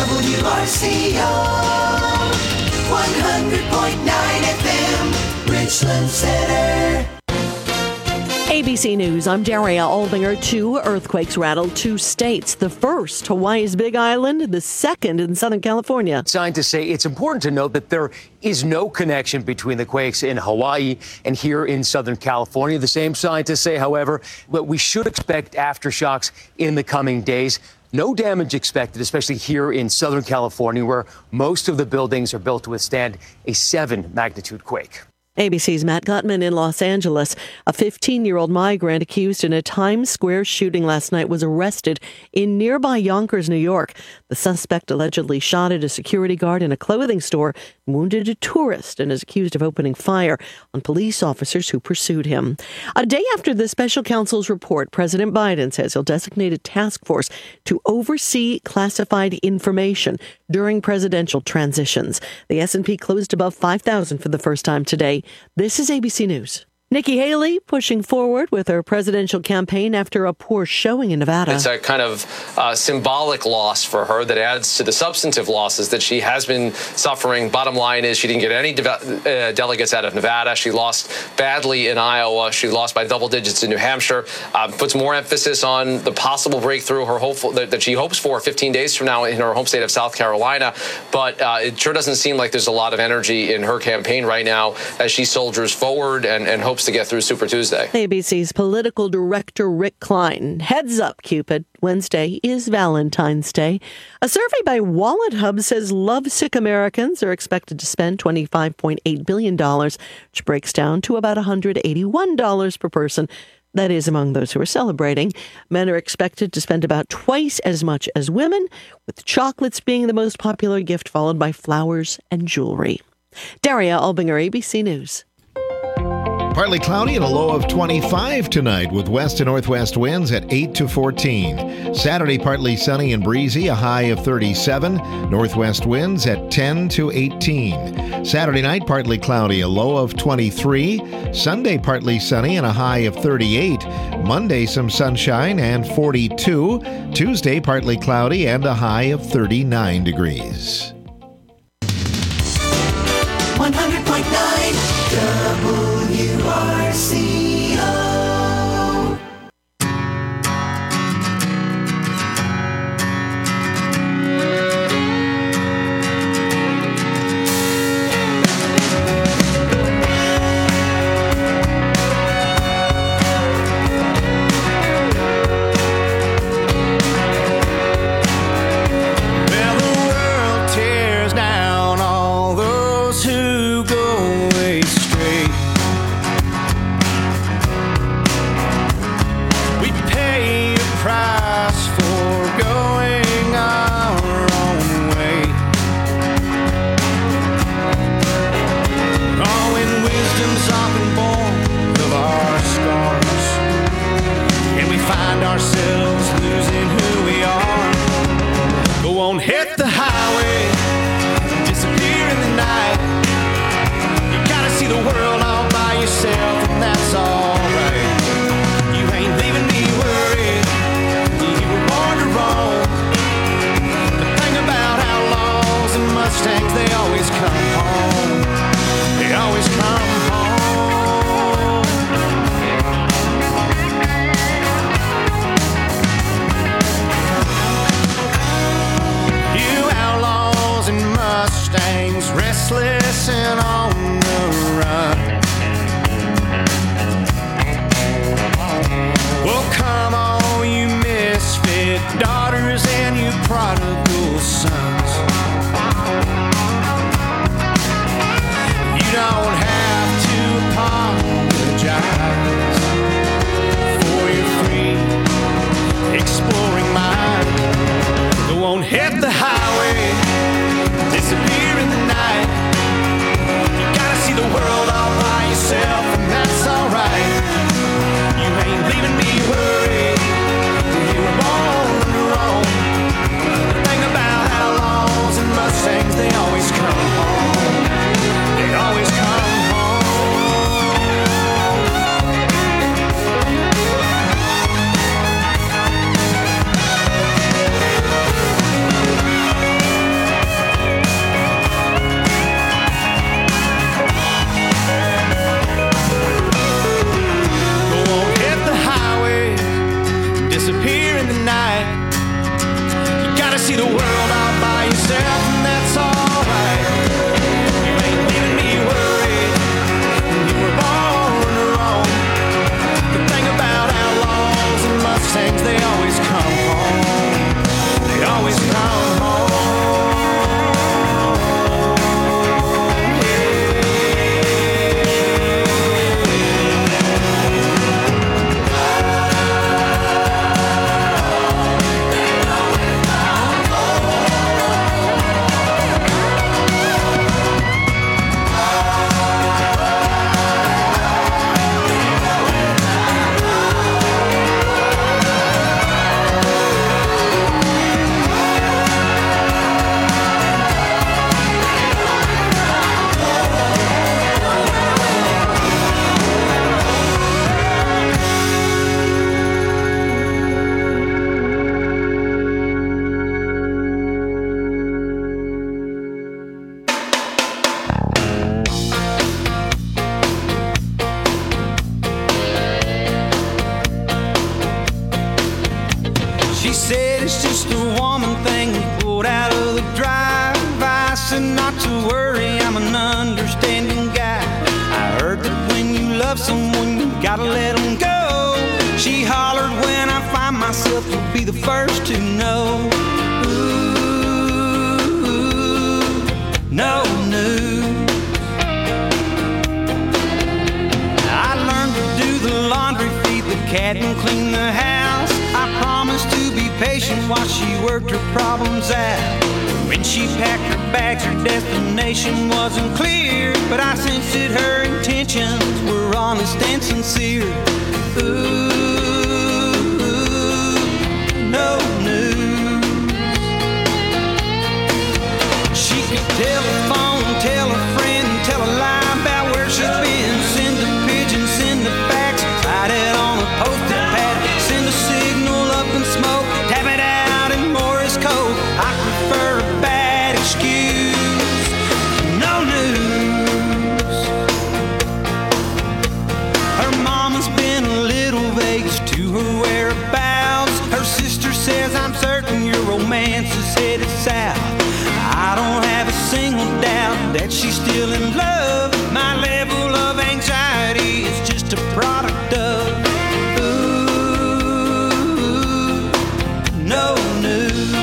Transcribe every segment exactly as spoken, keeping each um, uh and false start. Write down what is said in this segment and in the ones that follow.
W R C O, one hundred point nine F M, Richland Center. A B C News, I'm Daria Albinger. Two earthquakes rattled two states. The first, Hawaii's Big Island. The second in Southern California. Scientists say it's important to note that there is no connection between the quakes in Hawaii and here in Southern California. The same scientists say, however, that we should expect aftershocks in the coming days. No damage expected, especially here in Southern California, where most of the buildings are built to withstand a seven magnitude quake. A B C's Matt Gutman in Los Angeles. A fifteen-year-old migrant accused in a Times Square shooting last night was arrested in nearby Yonkers, New York. The suspect allegedly shot at a security guard in a clothing store, wounded a tourist, and is accused of opening fire on police officers who pursued him. A day after the special counsel's report, President Biden says he'll designate a task force to oversee classified information during presidential transitions. The S and P closed above five thousand for the first time today. This is A B C News. Nikki Haley pushing forward with her presidential campaign after a poor showing in Nevada. It's a kind of uh, symbolic loss for her that adds to the substantive losses that she has been suffering. Bottom line is she didn't get any de- uh, delegates out of Nevada. She lost badly in Iowa. She lost by double digits in New Hampshire. Uh, puts more emphasis on the possible breakthrough her hopeful that, that she hopes for fifteen days from now in her home state of South Carolina. But uh, it sure doesn't seem like there's a lot of energy in her campaign right now as she soldiers forward and, and hopes to get through Super Tuesday. A B C's political director Rick Klein. Heads up, Cupid. Wednesday is Valentine's Day. A survey by Wallet Hub says lovesick Americans are expected to spend twenty-five point eight billion dollars, which breaks down to about one hundred eighty-one dollars per person. That is among those who are celebrating. Men are expected to spend about twice as much as women, with chocolates being the most popular gift, followed by flowers and jewelry. Daria Albinger, A B C News. Partly cloudy and a low of twenty-five tonight with west to northwest winds at eight to fourteen. Saturday, partly sunny and breezy, a high of thirty-seven. Northwest winds at ten to eighteen. Saturday night, partly cloudy, a low of twenty-three. Sunday, partly sunny and a high of thirty-eight. Monday, some sunshine and forty-two. Tuesday, partly cloudy and a high of thirty-nine degrees. one hundred point nine W R C O. Well, the world tears down all those who go astray. We pay a price for going our own way. Oh, when wisdom's often born of our scars, and we find ourselves losing who we are. Go on, hit the highway, disappear in the night. You gotta see the world all by yourself, and that's alright. You ain't leaving me worried, you were born to roam. The thing about outlaws and Mustangs, they always come home. They always come home. You outlaws and Mustangs, restless and on the run. Well, come on, you misfit daughters and you prodigal sons. You don't have to apologize for your free exploring mind. Go on, hit the highway, disappear in the night. You gotta see the world all by yourself, and that's alright. You ain't leaving me worried, you were born to roam. The thing about outlaws see the world all by yourself, and that's alright. You ain't leaving me worried when you were born to roam. The thing about outlaws and Mustangs, they always come home. They always come home. She said it's just a woman thing, pulled out of the drive. I said not to worry, I'm an understanding guy. I heard that when you love someone, you gotta let them go. She hollered, when I find myself, you'll be the first to know. Ooh, no news. I learned to do the laundry, feed the cat, and clean the house. I promised to be patient while she worked her problems out. When she packed her bags, her destination wasn't clear, but I sensed that her intentions were honest and sincere. Ooh, no news. She could telephone, tell a friend, tell a lie about where she's been. Send a pigeon, send a fax, write it on a post-it pad, send a signal up in smoke, tap it out in Morse code. I prefer a bad excuse. No news. Her mama's been a little vague as to her whereabouts. Her sister says, I'm certain your romance is headed south. I don't have a single doubt that she's still in love. My level of anxiety is just a product of no news.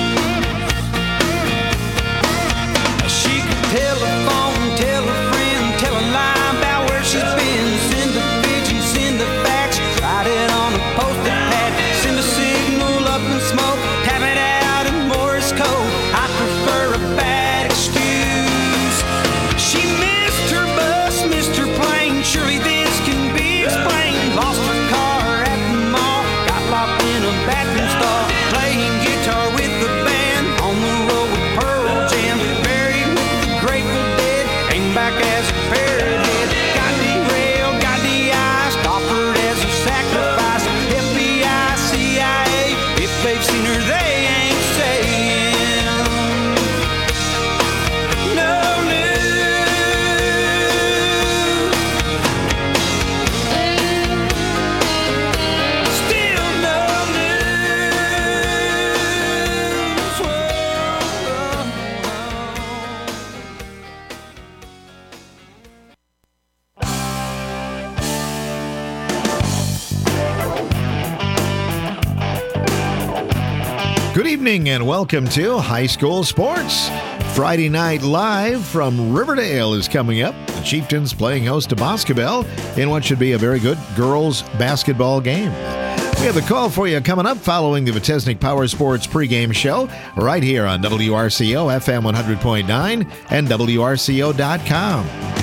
She could telephone, tell a friend, tell a lie about where she's been. Send a pigeon, send a fax, write it on a post-it pad, send a signal up in smoke, tap it out in Morse code. I prefer a bad excuse. She missed her bus, missed her plane. Surely this can be explained. Lost her car at the mall, got locked in a bathroom stall, playing guitar with the band on the road with Pearl Jam, buried with the Grateful Dead, came back as a parrot. Got derailed, got de-iced, offered as a sacrifice. F B I, C I A, if they've seen her, they ain't saying no news. Still no news. Whoa. Good evening and welcome to High School Sports. Friday Night Live from Riverdale is coming up. The Chieftains playing host to Boscobel in what should be a very good girls basketball game. We have the call for you coming up following the Vitesnik Power Sports pregame show right here on W R C O F M one hundred point nine and W R C O dot com.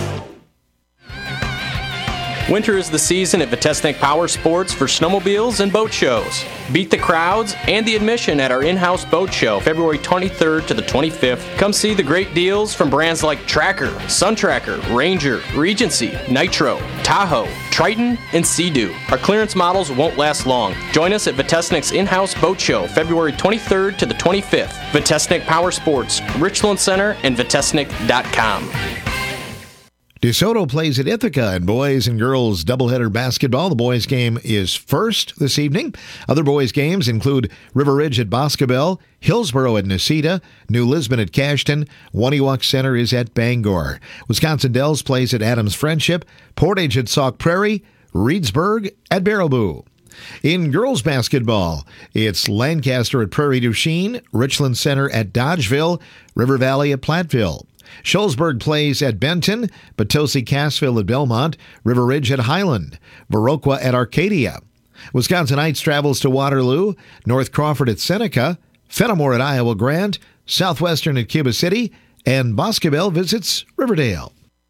Winter is the season at Vitesnik Power Sports for snowmobiles and boat shows. Beat the crowds and the admission at our in-house boat show, February twenty-third to the twenty-fifth. Come see the great deals from brands like Tracker, Sun Tracker, Ranger, Regency, Nitro, Tahoe, Triton, and Sea-Doo. Our clearance models won't last long. Join us at Vitesnik's in-house boat show, February twenty-third to the twenty-fifth. Vitesnik Power Sports, Richland Center, and Vitesnik dot com. DeSoto plays at Ithaca in boys and girls doubleheader basketball. The boys game is first this evening. Other boys games include River Ridge at Boscobel, Hillsboro at Necedah, New Lisbon at Cashton, Waniwak Center is at Bangor. Wisconsin Dells plays at Adams Friendship, Portage at Sauk Prairie, Reedsburg at Baraboo. In girls basketball, it's Lancaster at Prairie du Chien, Richland Center at Dodgeville, River Valley at Platteville. Shullsburg plays at Benton, Potosi Cassville at Belmont, River Ridge at Highland, Viroqua at Arcadia. Wisconsin Heights travels to Waterloo, North Crawford at Seneca, Fenimore at Iowa Grant, Southwestern at Cuba City, and Boscobel visits Riverdale.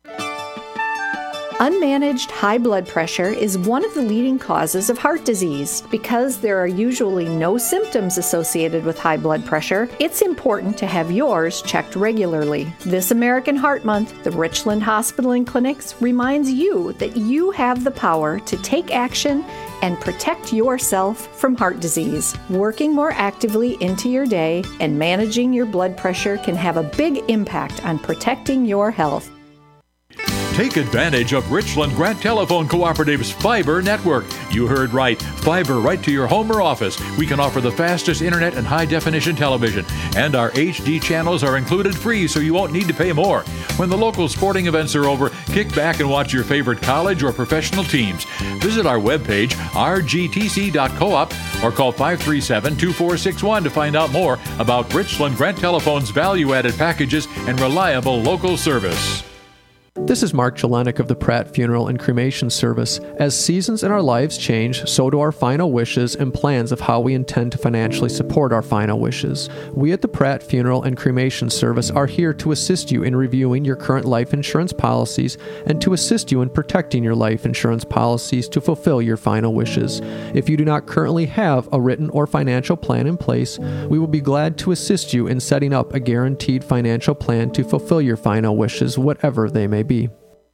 Unmanaged high blood pressure is one of the leading causes of heart disease. Because there are usually no symptoms associated with high blood pressure, it's important to have yours checked regularly. This American Heart Month, the Richland Hospital and Clinics reminds you that you have the power to take action and protect yourself from heart disease. Working more actively into your day and managing your blood pressure can have a big impact on protecting your health. Take advantage of Richland Grant Telephone Cooperative's fiber network. You heard right, fiber right to your home or office. We can offer the fastest internet and high-definition television. And our H D channels are included free, so you won't need to pay more. When the local sporting events are over, kick back and watch your favorite college or professional teams. Visit our webpage, r g t c dot coop, or call five three seven, two four six one to find out more about Richland Grant Telephone's value-added packages and reliable local service. This is Mark Jelenik of the Pratt Funeral and Cremation Service. As seasons in our lives change, so do our final wishes and plans of how we intend to financially support our final wishes. We at the Pratt Funeral and Cremation Service are here to assist you in reviewing your current life insurance policies and to assist you in protecting your life insurance policies to fulfill your final wishes. If you do not currently have a written or financial plan in place, we will be glad to assist you in setting up a guaranteed financial plan to fulfill your final wishes, whatever they may be.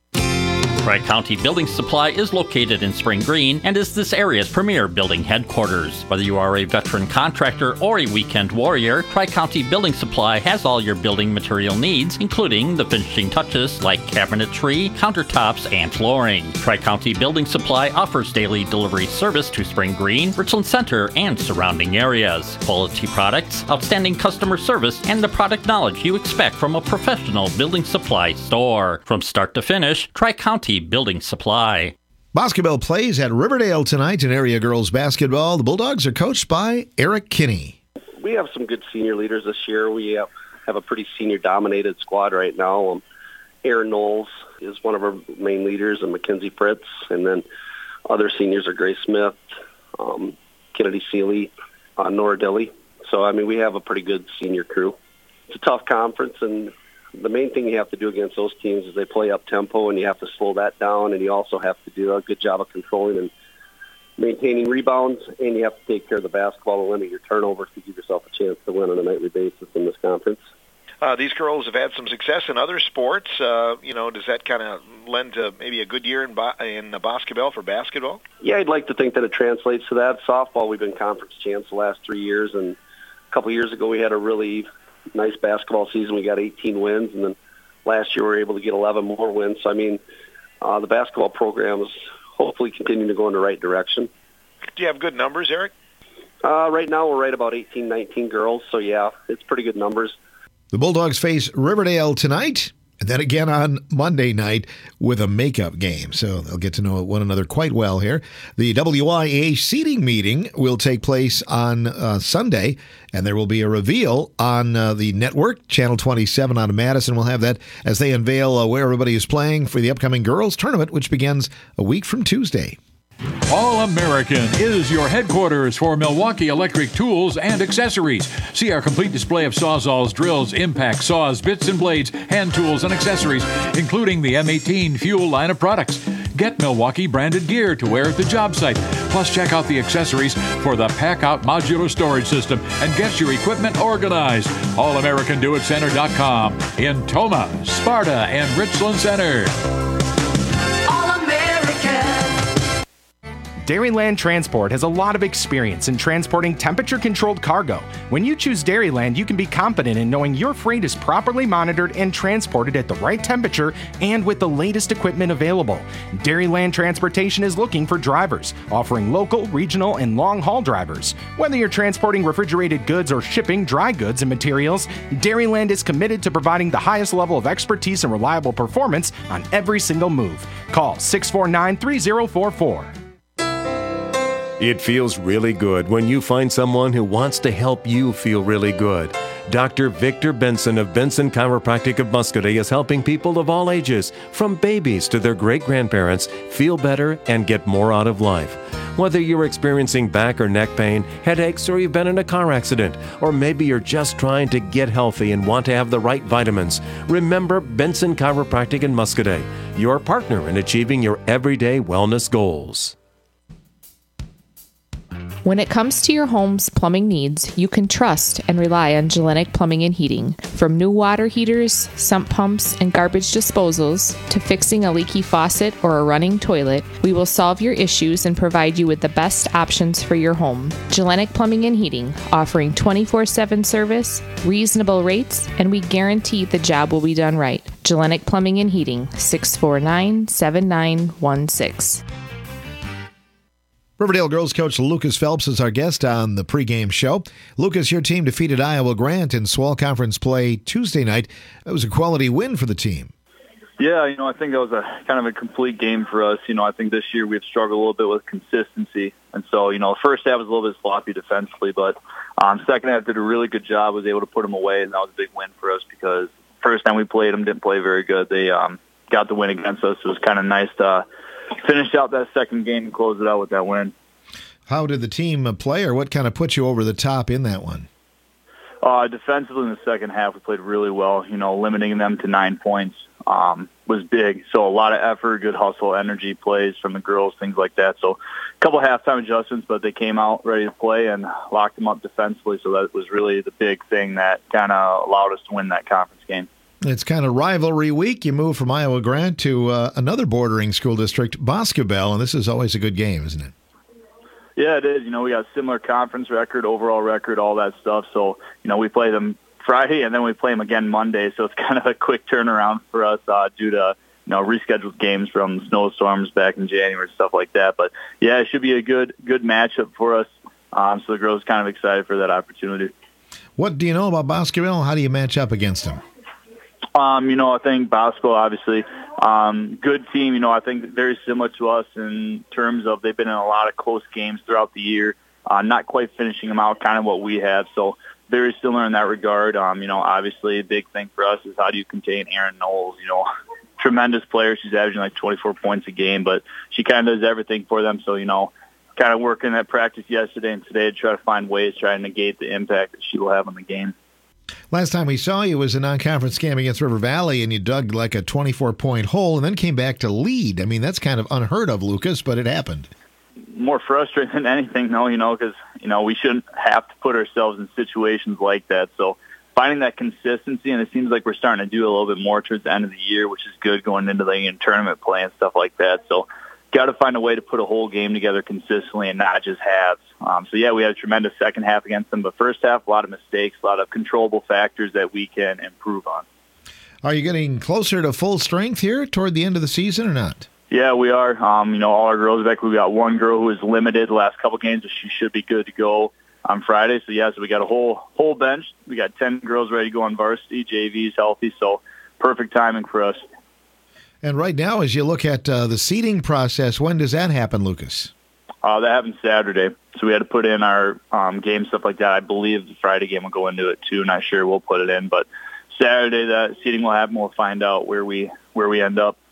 Tri-County Building Supply is located in Spring Green and is this area's premier building headquarters. Whether you are a veteran contractor or a weekend warrior, Tri-County Building Supply has all your building material needs, including the finishing touches like cabinetry, countertops, and flooring. Tri-County Building Supply offers daily delivery service to Spring Green, Richland Center, and surrounding areas. Quality products, outstanding customer service, and the product knowledge you expect from a professional building supply store. From start to finish, Tri-County Building Supply. Boscobel plays at Riverdale tonight in area girls basketball. The Bulldogs are coached by Eric Kinney. We have some good senior leaders this year. We have, have a pretty senior-dominated squad right now. Um, Aaron Knowles is one of our main leaders, and Mackenzie Fritz. And then other seniors are Grace Smith, um, Kennedy Seeley, uh, Nora Dilly. So, I mean, we have a pretty good senior crew. It's a tough conference, and the main thing you have to do against those teams is they play up-tempo, and you have to slow that down, and you also have to do a good job of controlling and maintaining rebounds, and you have to take care of the basketball and limit your turnovers to give yourself a chance to win on a nightly basis in this conference. Uh, these girls have had some success in other sports. Uh, you know, does that kind of lend to maybe a good year in, bo- in Boscobel for basketball? Yeah, I'd like to think that it translates to that. Softball, we've been conference champs the last three years, and a couple years ago we had a really nice basketball season. We got eighteen wins, and then last year we were able to get eleven more wins. So, I mean, uh, the basketball program is hopefully continuing to go in the right direction. Do you have good numbers, Eric? Uh, right now we're right about eighteen, nineteen girls, so yeah, it's pretty good numbers. The Bulldogs face Riverdale tonight, and then again on Monday night with a makeup game. So they'll get to know one another quite well here. The W I A seating meeting will take place on uh, Sunday, and there will be a reveal on uh, the network. Channel twenty-seven on Madison will have that as they unveil uh, where everybody is playing for the upcoming girls tournament, which begins a week from Tuesday. All-American is your headquarters for Milwaukee Electric tools and accessories. See our complete display of sawzalls, drills, impact saws, bits and blades, hand tools, and accessories, including the M eighteen Fuel line of products. Get Milwaukee branded gear to wear at the job site. Plus, check out the accessories for the Pack-Out modular storage system and get your equipment organized. all american do it center dot com in Toma, Sparta, and Richland Center. Dairyland Transport has a lot of experience in transporting temperature-controlled cargo. When you choose Dairyland, you can be confident in knowing your freight is properly monitored and transported at the right temperature and with the latest equipment available. Dairyland Transportation is looking for drivers, offering local, regional, and long-haul drivers. Whether you're transporting refrigerated goods or shipping dry goods and materials, Dairyland is committed to providing the highest level of expertise and reliable performance on every single move. Call six four nine, three zero four four. It feels really good when you find someone who wants to help you feel really good. Doctor Victor Benson of Benson Chiropractic of Muscoda is helping people of all ages, from babies to their great-grandparents, feel better and get more out of life. Whether you're experiencing back or neck pain, headaches, or you've been in a car accident, or maybe you're just trying to get healthy and want to have the right vitamins, remember Benson Chiropractic in Muscoda, your partner in achieving your everyday wellness goals. When it comes to your home's plumbing needs, you can trust and rely on Gellenic Plumbing and Heating. From new water heaters, sump pumps, and garbage disposals, to fixing a leaky faucet or a running toilet, we will solve your issues and provide you with the best options for your home. Gellenic Plumbing and Heating, offering twenty-four seven service, reasonable rates, and we guarantee the job will be done right. Gellenic Plumbing and Heating, six four nine, seven nine one six. Riverdale girls coach Lucas Phelps is our guest on the pregame show. Lucas, your team defeated Iowa Grant in S W A L Conference play Tuesday night. It was a quality win for the team. Yeah, you know, I think that was a kind of a complete game for us. You know, I think this year we've struggled a little bit with consistency. And so, you know, the first half was a little bit sloppy defensively, but um, second half did a really good job, was able to put them away, and that was a big win for us because first time we played them, didn't play very good. They um, got the win against us. It was kind of nice to finish out that second game and close it out with that win. How did the team play, or what kind of put you over the top in that one? Uh, defensively in the second half, we played really well. You know, limiting them to nine points um, was big. So a lot of effort, good hustle, energy plays from the girls, things like that. So a couple of halftime adjustments, but they came out ready to play and locked them up defensively. So that was really the big thing that kind of allowed us to win that conference game. It's kind of rivalry week. You move from Iowa Grant to uh, another bordering school district, Boscobel, and this is always a good game, isn't it? Yeah, it is. You know, we got a similar conference record, overall record, all that stuff. So, you know, we play them Friday and then we play them again Monday. So it's kind of a quick turnaround for us uh, due to, you know, rescheduled games from snowstorms back in January, stuff like that. But, yeah, it should be a good good matchup for us. Um, so the girls are kind of excited for that opportunity. What do you know about Boscobel? How do you match up against them? Um, you know, I think Bosco, obviously, um, good team. You know, I think very similar to us in terms of they've been in a lot of close games throughout the year, uh, not quite finishing them out, kind of what we have. So very similar in that regard. Um, you know, obviously a big thing for us is how do you contain Erin Knowles, you know, tremendous player. She's averaging like twenty-four points a game, but she kind of does everything for them. So, you know, kind of working at practice yesterday and today to try to find ways, try to negate the impact that she will have on the game. Last time we saw you was a non-conference game against River Valley, and you dug like a twenty-four point hole and then came back to lead. I mean, that's kind of unheard of, Lucas, but it happened. More frustrating than anything, though, you know, because, you know, we shouldn't have to put ourselves in situations like that. So finding that consistency, and it seems like we're starting to do a little bit more towards the end of the year, which is good going into the in tournament play and stuff like that. So got to find a way to put a whole game together consistently and not just halves. Um, so, yeah, we had a tremendous second half against them, but first half, a lot of mistakes, a lot of controllable factors that we can improve on. Are you getting closer to full strength here toward the end of the season or not? Yeah, we are. Um, you know, all our girls are back. We've got one girl who is limited the last couple games, but she should be good to go on Friday. So, yeah, so we got a whole whole bench. We got ten girls ready to go on varsity. J V's healthy, so perfect timing for us. And right now, as you look at uh, the seeding process, when does that happen, Lucas? Uh, that happened Saturday, so we had to put in our um, game, stuff like that. I believe the Friday game will go into it, too. Not sure we'll put it in, but Saturday that seeding will happen. We'll find out where we where we end up.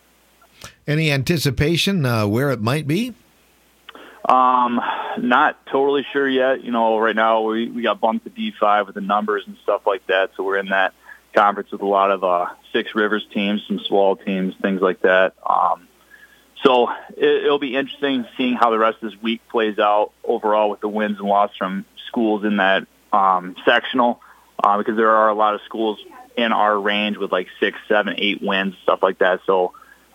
Any anticipation uh, where it might be? Um, not totally sure yet. You know, right now we, we got bumped to D five with the numbers and stuff like that, so we're in that conference with a lot of uh, Six Rivers teams, some S W A L teams, things like that. Um, so it, it'll be interesting seeing how the rest of this week plays out overall with the wins and losses from schools in that um, sectional, uh, because there are a lot of schools in our range with like six, seven, eight wins, stuff like that. So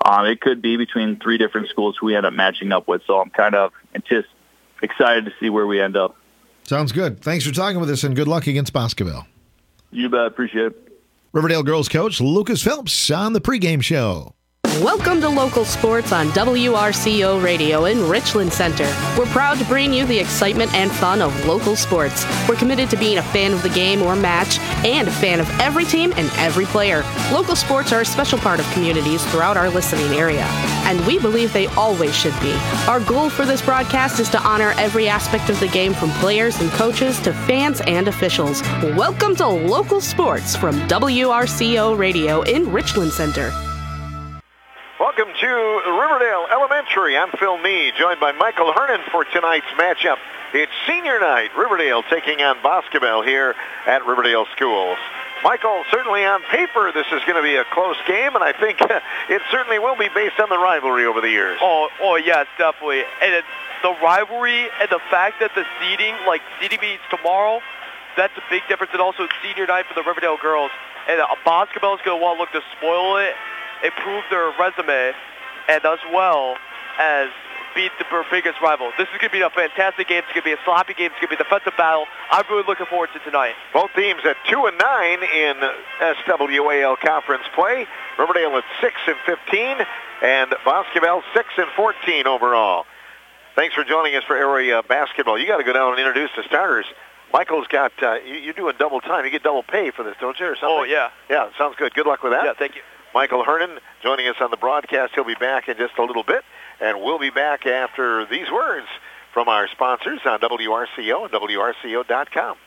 um, it could be between three different schools who we end up matching up with. So I'm kind of just excited to see where we end up. Sounds good. Thanks for talking with us, and good luck against Boscoville. You bet. Appreciate it. Riverdale girls coach Lucas Phelps on the pregame show. Welcome to Local Sports on W R C O Radio in Richland Center. We're proud to bring you the excitement and fun of local sports. We're committed to being a fan of the game or match and a fan of every team and every player. Local sports are a special part of communities throughout our listening area, and we believe they always should be. Our goal for this broadcast is to honor every aspect of the game, from players and coaches to fans and officials. Welcome to Local Sports from W R C O Radio in Richland Center. Welcome to Riverdale Elementary. I'm Phil Nee, joined by Michael Hernan for tonight's matchup. It's senior night. Riverdale taking on Boscoville here at Riverdale Schools. Michael, certainly on paper, this is going to be a close game, and I think it certainly will be based on the rivalry over the years. Oh, oh yes, definitely. And it, the rivalry and the fact that the seeding, like seeding meets tomorrow, that's a big difference. And also senior night for the Riverdale girls. And uh, Boscoville is going to want to look to spoil it, improve their resume, and as well as beat their biggest rival. This is going to be a fantastic game. It's going to be a sloppy game. It's going to be a defensive battle. I'm really looking forward to tonight. Both teams at two and nine in S W A L conference play. Riverdale at six and fifteen, and Boscoville six and fourteen overall. Thanks for joining us for area basketball. You got to go down and introduce the starters. Michael's got, uh, you, you're doing double time. You get double pay for this, don't you, or something? Oh, yeah. Yeah, sounds good. Good luck with that. Yeah, thank you. Michael Hernan joining us on the broadcast. He'll be back in just a little bit, and we'll be back after these words from our sponsors on W R C O and W R C O dot com.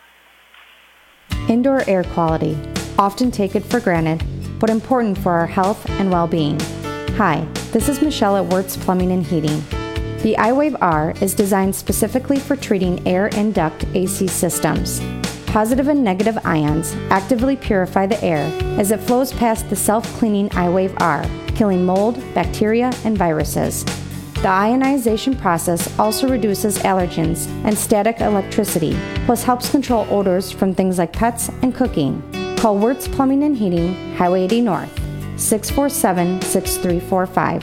Indoor air quality, often taken for granted, but important for our health and well-being. Hi, this is Michelle at Wirtz Plumbing and Heating. The iWave R is designed specifically for treating air and duct A C systems. Positive and negative ions actively purify the air as it flows past the self-cleaning iWave R, killing mold, bacteria, and viruses. The ionization process also reduces allergens and static electricity, plus helps control odors from things like pets and cooking. Call Wirtz Plumbing and Heating, Highway eighty North, six four seven, six three four five.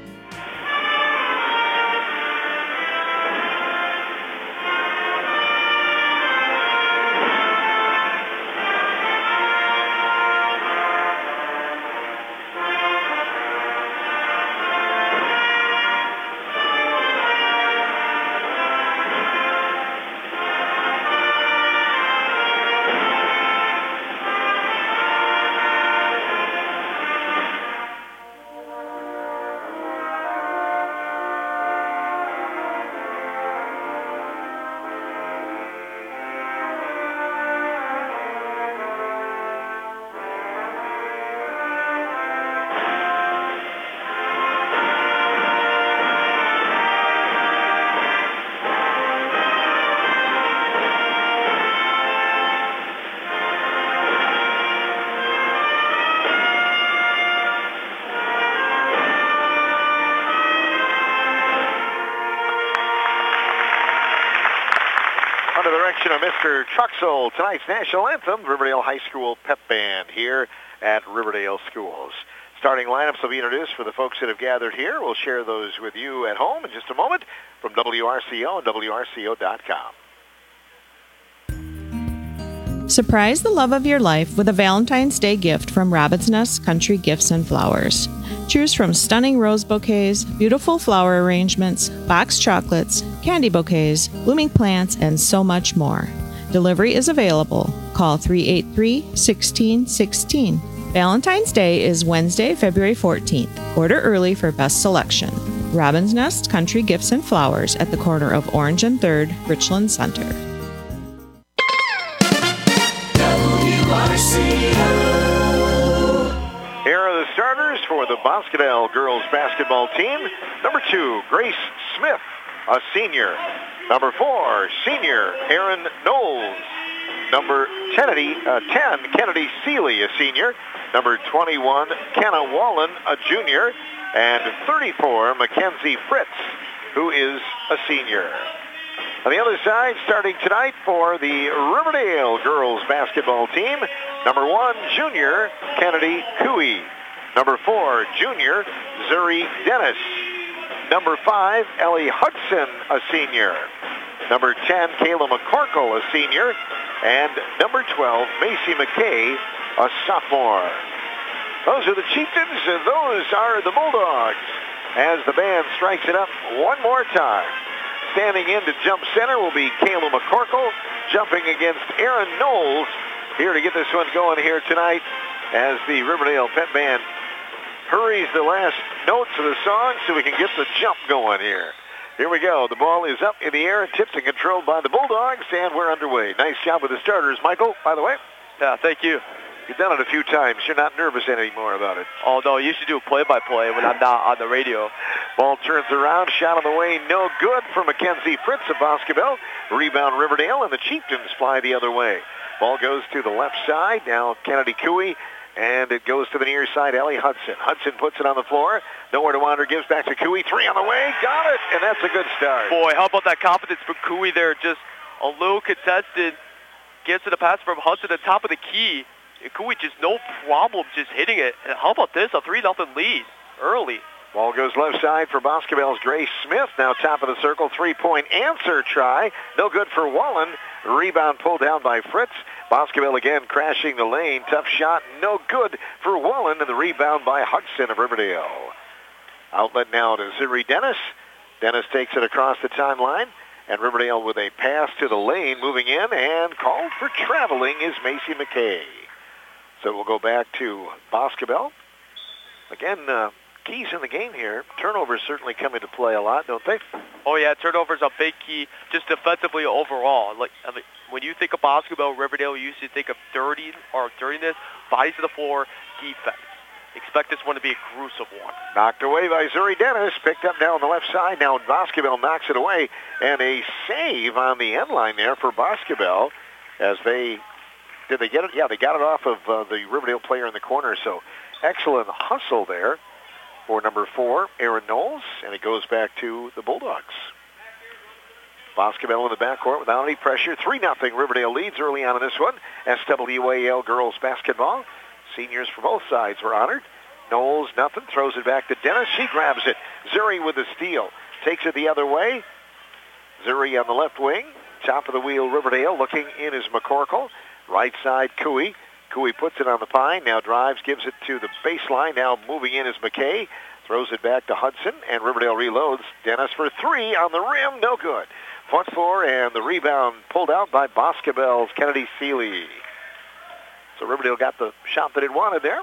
Of Mister Truxell, tonight's national anthem, Riverdale High School Pep Band here at Riverdale Schools. Starting lineups will be introduced for the folks that have gathered here. We'll share those with you at home in just a moment from W R C O and W R C O dot com. Surprise the love of your life with a Valentine's Day gift from Robin's Nest Country Gifts and Flowers. Choose from stunning rose bouquets, beautiful flower arrangements, boxed chocolates, candy bouquets, blooming plants, and so much more. Delivery is available. Call three eight three, one six one six. Valentine's Day is Wednesday, February fourteenth. Order early for best selection. Robin's Nest Country Gifts and Flowers at the corner of Orange and third, Richland Center. W R C O. Here are the starters for the Boscoville girls basketball team. Number two, Grace Smith, a senior. Number four, senior Aaron Knowles. Number ten, uh, ten, Kennedy Seeley, a senior. Number twenty-one, Kenna Wallen, a junior. And thirty-four, Mackenzie Fritz, who is a senior. On the other side, starting tonight for the Riverdale girls basketball team, number one, junior Kennedy Cooey. Number four, junior, Zuri Dennis. Number five, Ellie Hudson, a senior. Number ten, Kayla McCorkle, a senior. And number twelve, Macy McKay, a sophomore. Those are the Chieftains, and those are the Bulldogs. As the band strikes it up one more time. Standing in to jump center will be Kayla McCorkle, jumping against Aaron Knowles, here to get this one going here tonight as the Riverdale Pep Band hurries the last notes of the song so we can get the jump going here. Here we go. The ball is up in the air and tipped and controlled by the Bulldogs, and we're underway. Nice job with the starters, Michael, by the way. Yeah, thank you. You've done it a few times. You're not nervous anymore about it. Oh, no, you should do play-by-play when I'm not on the radio. Ball turns around, shot on the way, no good for Mackenzie Fritz of Boscobel. Rebound Riverdale, and the Chieftains fly the other way. Ball goes to the left side. Now Kennedy Cooey. And it goes to the near side, Ellie Hudson. Hudson puts it on the floor. Nowhere to wander, gives back to Cooey. Three on the way. Got it. And that's a good start. Boy, how about that confidence from Cooey there? Just a little contested. Gets to the pass from Hudson at the top of the key. And Cooey just no problem just hitting it. And how about this? A three nothing lead early. Ball goes left side for Boscobel's Grace Smith. Now top of the circle. Three-point answer try. No good for Wallen. Rebound pulled down by Fritz. Boscobel again crashing the lane. Tough shot. No good for Wallen. And the rebound by Hudson of Riverdale. Outlet now to Zuri Dennis. Dennis takes it across the timeline. And Riverdale with a pass to the lane moving in. And called for traveling is Macy McKay. So we'll go back to Boscobel. Again, uh, keys in the game here. Turnovers certainly come into play a lot, don't they? Oh, yeah, turnovers are a big key just defensively overall. Like, I mean, when you think of Boscobel, Riverdale, you usually think of dirty or dirtiness, bodies to the floor, defense. Expect this one to be a gruesome one. Knocked away by Zuri Dennis. Picked up now on the left side. Now Boscobel knocks it away. And a save on the end line there for Boscobel as they... Did they get it? Yeah, they got it off of uh, the Riverdale player in the corner. So excellent hustle there for number four, Aaron Knowles. And it goes back to the Bulldogs. Boscobel in the backcourt without any pressure. three nothing Riverdale leads early on in this one. S W A L girls basketball. Seniors for both sides were honored. Knowles, nothing. Throws it back to Dennis. She grabs it. Zuri with the steal. Takes it the other way. Zuri on the left wing. Top of the wheel, Riverdale. Looking in is McCorkle. Right side, Cooey. Cooey puts it on the pine. Now drives, gives it to the baseline. Now moving in is McKay. Throws it back to Hudson. And Riverdale reloads. Dennis for three on the rim. No good. Foot four, and the rebound pulled out by Boscobel's Kennedy Seeley. So Riverdale got the shot that it wanted there.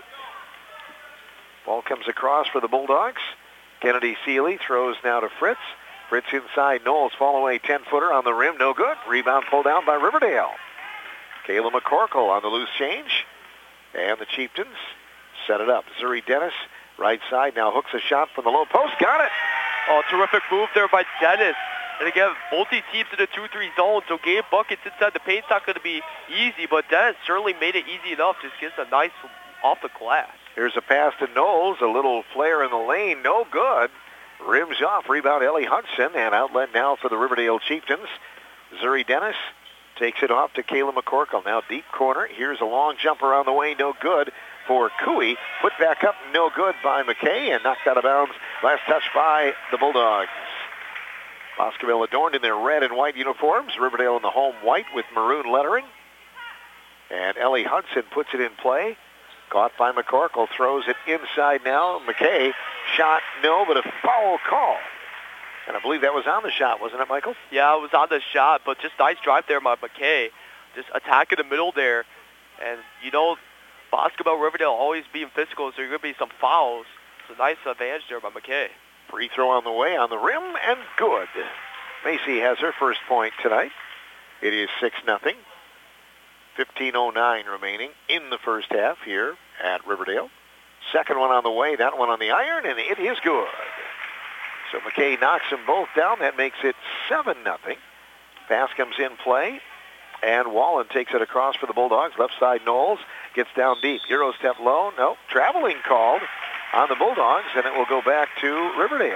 Ball comes across for the Bulldogs. Kennedy Seeley throws now to Fritz. Fritz inside. Knowles fall away ten-footer on the rim. No good. Rebound pulled down by Riverdale. Kayla McCorkle on the loose change. And the Chieftains set it up. Zuri Dennis, right side, now hooks a shot from the low post. Got it! Oh, terrific move there by Dennis. And again, both these teams in the two three zone, so game buckets inside the paint's not going to be easy, but Dennis certainly made it easy enough. Just gets a nice off the glass. Here's a pass to Knowles, a little flare in the lane, no good. Rims off, rebound Ellie Hudson, and outlet now for the Riverdale Chieftains. Zuri Dennis takes it off to Kayla McCorkle. Now deep corner. Here's a long jumper on the way. No good for Cooey. Put back up. No good by McKay. And knocked out of bounds. Last touch by the Bulldogs. Boscobel adorned in their red and white uniforms. Riverdale in the home white with maroon lettering. And Ellie Hudson puts it in play. Caught by McCorkle. Throws it inside now. McKay. Shot no, but a foul call. And I believe that was on the shot, wasn't it, Michael? Yeah, it was on the shot, but just nice drive there by McKay. Just attack in the middle there. And, you know, Boscobel Riverdale always being physical, so there's going to be some fouls. It's a nice advantage there by McKay. Free throw on the way, on the rim, and good. Macy has her first point tonight. It is six nothing. fifteen oh nine remaining in the first half here at Riverdale. Second one on the way, that one on the iron, and it is good. So McKay knocks them both down. That makes it seven nothing. Pass comes in play, and Wallen takes it across for the Bulldogs. Left side, Knowles gets down deep. Euro step low. No, traveling called on the Bulldogs, and it will go back to Riverdale.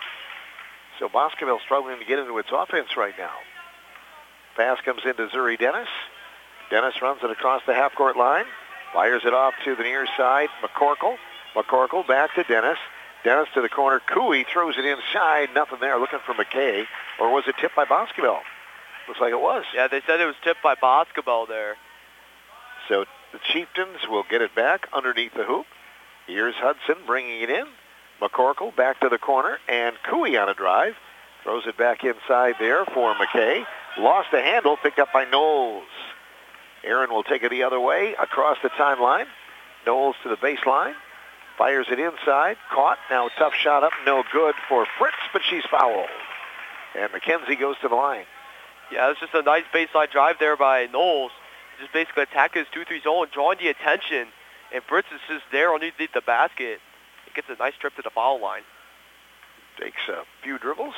So Boscobel struggling to get into its offense right now. Pass comes into Zuri Dennis. Dennis runs it across the half-court line. Fires it off to the near side. McCorkle McCorkle back to Dennis. Dennis to the corner. Cooey throws it inside. Nothing there. Looking for McKay. Or was it tipped by Boscobel? Looks like it was. Yeah, they said it was tipped by Boscobel there. So the Chieftains will get it back underneath the hoop. Here's Hudson bringing it in. McCorkle back to the corner. And Cooey on a drive. Throws it back inside there for McKay. Lost the handle. Picked up by Knowles. Aaron will take it the other way across the timeline. Knowles to the baseline. Fires it inside. Caught. Now a tough shot up. No good for Fritz, but she's fouled. And McKenzie goes to the line. Yeah, it's just a nice baseline drive there by Knowles. Just basically attacking his two three zone, drawing the attention. And Fritz is just there underneath the basket. He gets a nice trip to the foul line. Takes a few dribbles.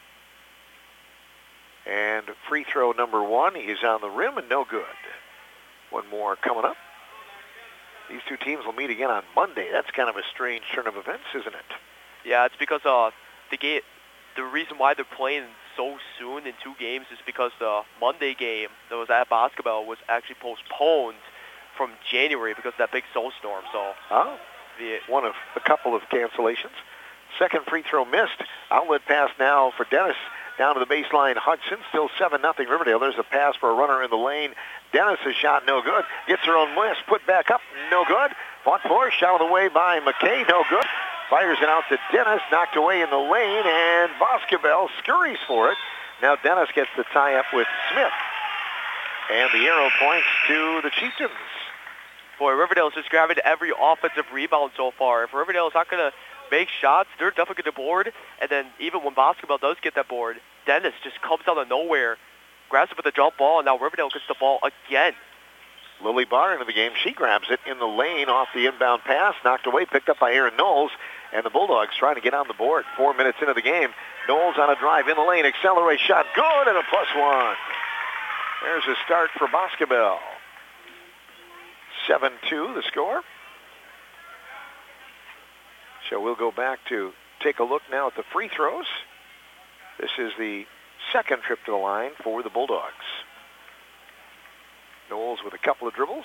And free throw number one is on the rim and no good. One more coming up. These two teams will meet again on Monday. That's kind of a strange turn of events, isn't it? Yeah, it's because uh, the game, the reason why they're playing so soon in two games is because the Monday game that was at Boscobel was actually postponed from January because of that big snowstorm. So, oh, the, one of a couple of cancellations. Second free throw missed. Outlet pass now for Dennis. Down to the baseline, Hudson, still seven nothing Riverdale. There's a pass for a runner in the lane. Dennis' shot, no good. Gets her own miss, put back up, no good. Fought for, shot of the way by McKay, no good. Fires it out to Dennis, knocked away in the lane, and Boscobel scurries for it. Now Dennis gets the tie-up with Smith. And the arrow points to the Chieftains. Boy, Riverdale's just grabbing every offensive rebound so far. If Riverdale's not going to make shots, they're definitely going to board. And then even when Boscobel does get that board, Dennis just comes out of nowhere, grabs it with a jump ball, and now Riverdale gets the ball again. Lily Barr into the game. She grabs it in the lane off the inbound pass, knocked away, picked up by Aaron Knowles, and the Bulldogs trying to get on the board. Four minutes into the game. Knowles on a drive in the lane, accelerate shot, good, and a plus one. There's a start for Boscobel. seven two the score. So we'll go back to take a look now at the free throws. This is the second trip to the line for the Bulldogs. Knowles with a couple of dribbles.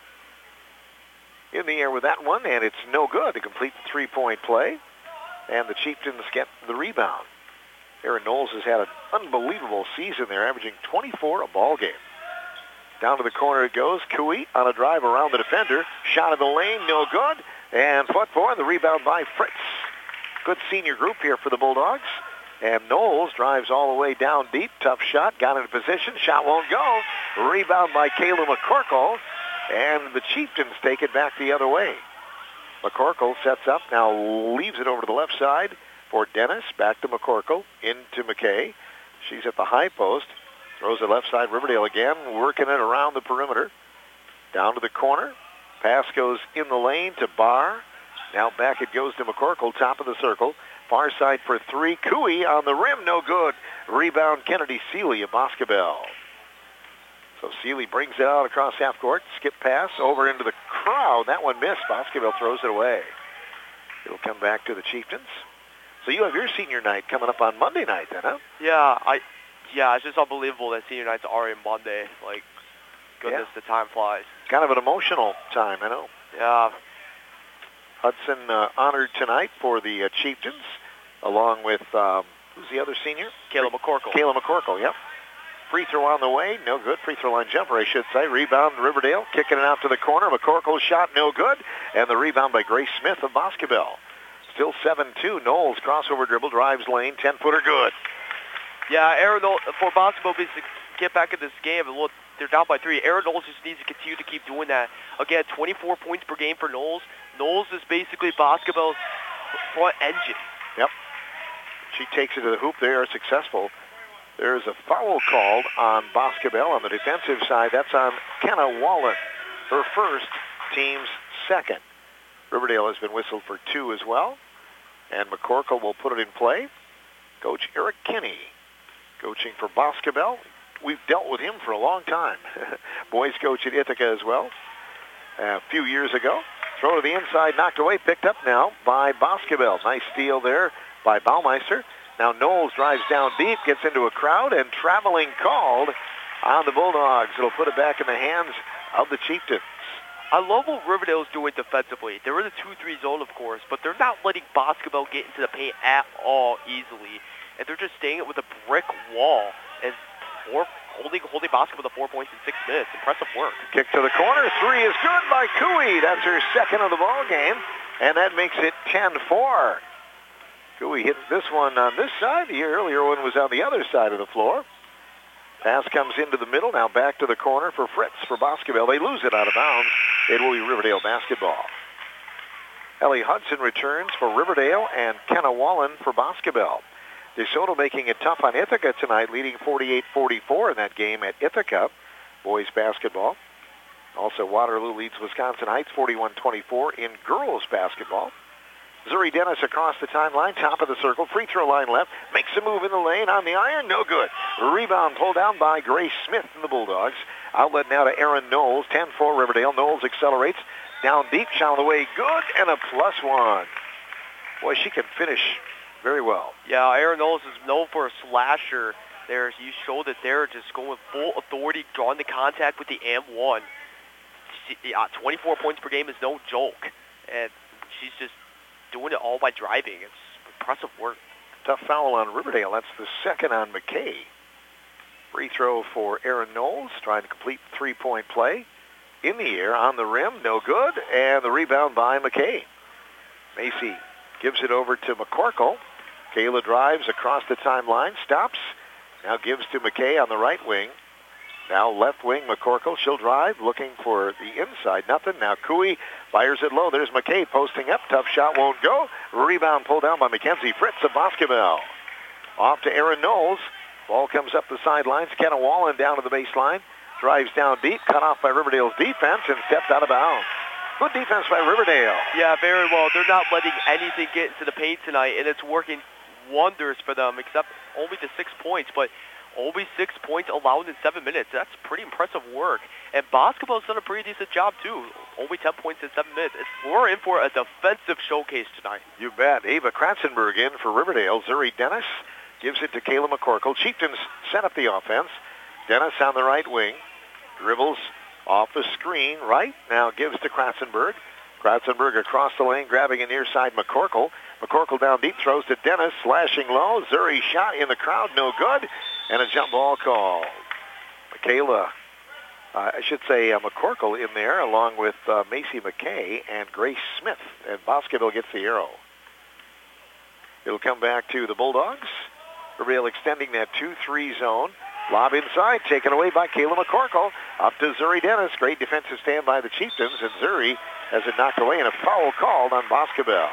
In the air with that one, and it's no good to complete the three-point play. And the Chieftains get the rebound. Aaron Knowles has had an unbelievable season there, averaging twenty-four a ball game. Down to the corner it goes. Cooey on a drive around the defender. Shot in the lane, no good. And foot for the rebound by Fritz. Good senior group here for the Bulldogs. And Knowles drives all the way down deep. Tough shot. Got into position. Shot won't go. Rebound by Kayla McCorkle. And the Chieftains take it back the other way. McCorkle sets up. Now leaves it over to the left side for Dennis. Back to McCorkle. Into McKay. She's at the high post. Throws it left side. Riverdale again. Working it around the perimeter. Down to the corner. Pass goes in the lane to Barr. Now back it goes to McCorkle. Top of the circle. Far side for three. Cooey on the rim. No good. Rebound Kennedy Seeley of Boscobel. So Seeley brings it out across half court. Skip pass over into the crowd. That one missed. Boscobel throws it away. It'll come back to the Chieftains. So you have your senior night coming up on Monday night then, huh? Yeah, I, yeah, it's just unbelievable that senior nights are in Monday. Like, goodness, Yeah. the time flies. Kind of an emotional time, I know. Yeah. Hudson uh, honored tonight for the uh, Chieftains, along with, um, who's the other senior? Kayla McCorkle. Kayla McCorkle, yep. Free throw on the way. No good. Free throw line jumper, I should say. Rebound, Riverdale. Kicking it out to the corner. McCorkle's shot, no good. And the rebound by Grace Smith of Boscobel. Still seven two. Knowles, crossover dribble, drives lane. ten-footer good. Yeah, Aaron Knowles, for Boscobel to get back in this game, look, they're down by three. Aaron Knowles just needs to continue to keep doing that. Again, twenty-four points per game for Knowles. Knowles is basically Boscobel's front engine. Yep. She takes it to the hoop. They are successful. There's a foul called on Boscobel on the defensive side. That's on Kenna Wallen, her first, team's second. Riverdale has been whistled for two as well. And McCorkle will put it in play. Coach Eric Kinney coaching for Boscobel. We've dealt with him for a long time. Boys coach at Ithaca as well. A few years ago. Throw to the inside, knocked away, picked up now by Boscobel. Nice steal there by Baumeister. Now Knowles drives down deep, gets into a crowd, and traveling called on the Bulldogs. It'll put it back in the hands of the Chieftains. I love what Riverdale's doing defensively. They're in the two three zone, of course, but they're not letting Boscobel get into the paint at all easily. And they're just staying it with a brick wall and four, holding holding Boscobel to four points in six minutes. Impressive work. Kick to the corner. Three is good by Cooey. That's her second of the ball game, and that makes it ten four. Cooey hits this one on this side. The earlier one was on the other side of the floor. Pass comes into the middle. Now back to the corner for Fritz for Boscobel. They lose it out of bounds. It will be Riverdale basketball. Ellie Hudson returns for Riverdale and Kenna Wallen for Boscobel. DeSoto making it tough on Ithaca tonight, leading forty-eight forty-four in that game at Ithaca, boys basketball. Also, Waterloo leads Wisconsin Heights forty-one twenty-four in girls basketball. Zuri Dennis across the timeline, top of the circle, free throw line left, makes a move in the lane on the iron, no good. Rebound pulled down by Grace Smith and the Bulldogs. Outlet now to Aaron Knowles, ten four Riverdale. Knowles accelerates, down deep, shot on the way, good, and a plus one. Boy, she can finish very well. Yeah, Aaron Knowles is known for a slasher there. You showed that they're just going full authority, drawing the contact with the and one. She, yeah, twenty-four points per game is no joke, and she's just doing it all by driving. It's impressive work. Tough foul on Riverdale. That's the second on McKay. Free throw for Aaron Knowles, trying to complete the three-point play. In the air, on the rim, no good, and the rebound by McKay. Macy gives it over to McCorkle. Kayla drives across the timeline, stops, now gives to McKay on the right wing. Now left wing, McCorkle. She'll drive, looking for the inside. Nothing. Now Cooey fires it low. There's McKay posting up. Tough shot won't go. Rebound pulled down by Mackenzie Fritz of Boscobel. Off to Aaron Knowles. Ball comes up the sidelines. Kenna Wallen down to the baseline. Drives down deep. Cut off by Riverdale's defense and stepped out of bounds. Good defense by Riverdale. Yeah, very well. They're not letting anything get into the paint tonight, and it's working wonders for them, except only the six points. But only six points allowed in seven minutes. That's pretty impressive work. And Boscobel's done a pretty decent job, too. Only ten points in seven minutes. It's, we're in for a defensive showcase tonight. You bet. Ava Kratzenberg in for Riverdale. Zuri Dennis gives it to Kayla McCorkle. Chieftains set up the offense. Dennis on the right wing. Dribbles off the screen. Right now gives to Kratzenberg. Kratzenberg across the lane, grabbing a near side McCorkle. McCorkle down deep, throws to Dennis, slashing low. Zuri shot in the crowd, no good. And a jump ball call. Michaela, uh, I should say uh, McCorkle in there, along with uh, Macy McKay and Grace Smith. And Boscobel gets the arrow. It'll come back to the Bulldogs. Riverdale extending that two three zone. Lob inside, taken away by Kayla McCorkle. Up to Zuri Dennis. Great defensive stand by the Chieftains, and Zuri has it knocked away, and a foul called on Boscobel.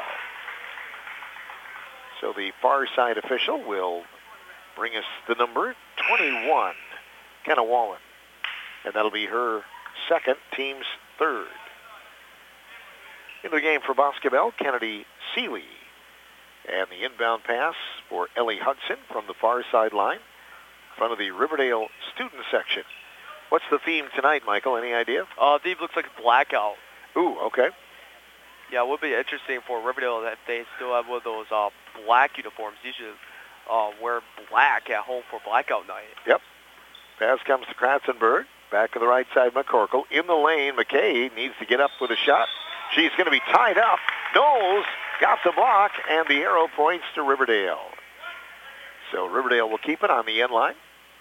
So the far side official will bring us the number twenty-one, Kenna Wallen. And that'll be her second, team's third. Into the game for Boscobel, Kennedy Seeley. And the inbound pass for Ellie Hudson from the far sideline, in front of the Riverdale student section. What's the theme tonight, Michael? Any idea? Uh, theme looks like blackout. Ooh, okay. Yeah, it would be interesting for Riverdale if they still have one of those uh, black uniforms. You should uh, wear black at home for blackout night. Yep. Pass comes to Kratzenberg. Back to the right side, McCorkle. In the lane, McKay needs to get up with a shot. She's going to be tied up. Knowles got the block, and the arrow points to Riverdale. So Riverdale will keep it on the end line.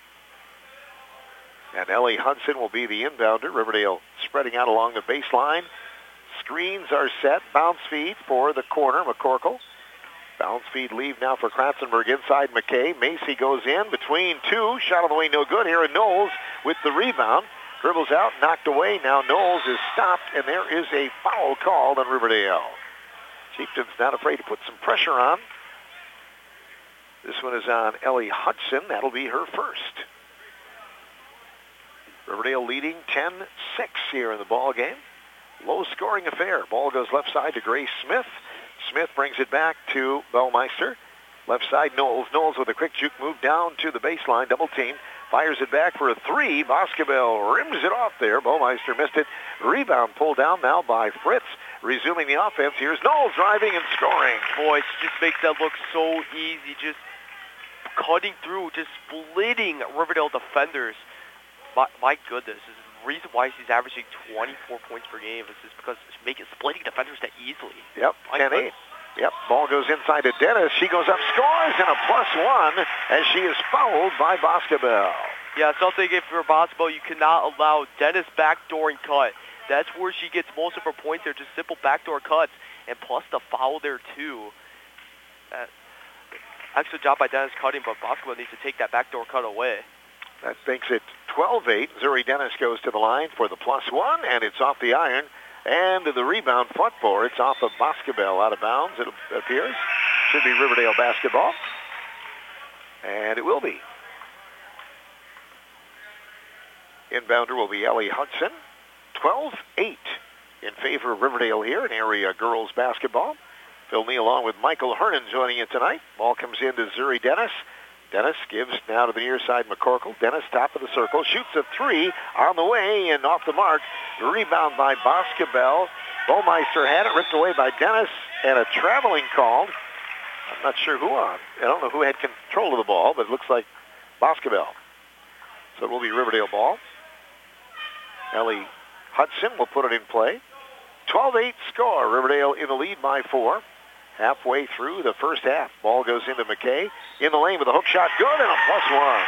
And Ellie Hudson will be the inbounder. Riverdale spreading out along the baseline. Screens are set. Bounce feed for the corner, McCorkle. Bounce feed leave now for Kratzenberg inside McKay. Macy goes in between two. Shot on the way, no good. Here in Knowles with the rebound. Dribbles out, knocked away. Now Knowles is stopped, and there is a foul called on Riverdale. Chieftains not afraid to put some pressure on. This one is on Ellie Hudson. That'll be her first. Riverdale leading ten six here in the ball game. Low-scoring affair. Ball goes left side to Grace Smith. Smith brings it back to Bellmeister. Left side, Knowles. Knowles with a quick juke move down to the baseline. Double team. Fires it back for a three. Boscobel rims it off there. Bellmeister missed it. Rebound pulled down now by Fritz. Resuming the offense. Here's Knowles driving and scoring. Boy, she just makes that look so easy. Just cutting through, just splitting Riverdale defenders. My, my goodness, this is reason why she's averaging twenty-four points per game is just because she's making splitting defenders that easily. Yep, ten eight. Yep, ball goes inside to Dennis. She goes up, scores, and a plus one as she is fouled by Boscobel. Yeah, something if you're Boscobel, you cannot allow Dennis backdoor and cut. That's where she gets most of her points there, just simple backdoor cuts, and plus the foul there too. Uh, excellent job by Dennis cutting, but Boscobel needs to take that backdoor cut away. That makes it twelve eight. Zuri Dennis goes to the line for the plus one, and it's off the iron. And the rebound fought for. It's off of Boscobel, out of bounds, it appears. Should be Riverdale basketball. And it will be. Inbounder will be Ellie Hudson. twelve eight in favor of Riverdale here in area girls basketball. Phil Neal along with Michael Hernan joining you tonight. Ball comes in to Zuri Dennis. Dennis gives now to the near side McCorkle. Dennis top of the circle. Shoots a three on the way and off the mark. Rebound by Boscobel. Baumeister had it ripped away by Dennis and a traveling called. I'm not sure who on. I don't know who had control of the ball, but it looks like Boscobel. So it will be Riverdale ball. Ellie Hudson will put it in play. twelve eight score. Riverdale in the lead by four. Halfway through the first half. Ball goes into McKay. In the lane with a hook shot. Good, and a plus one.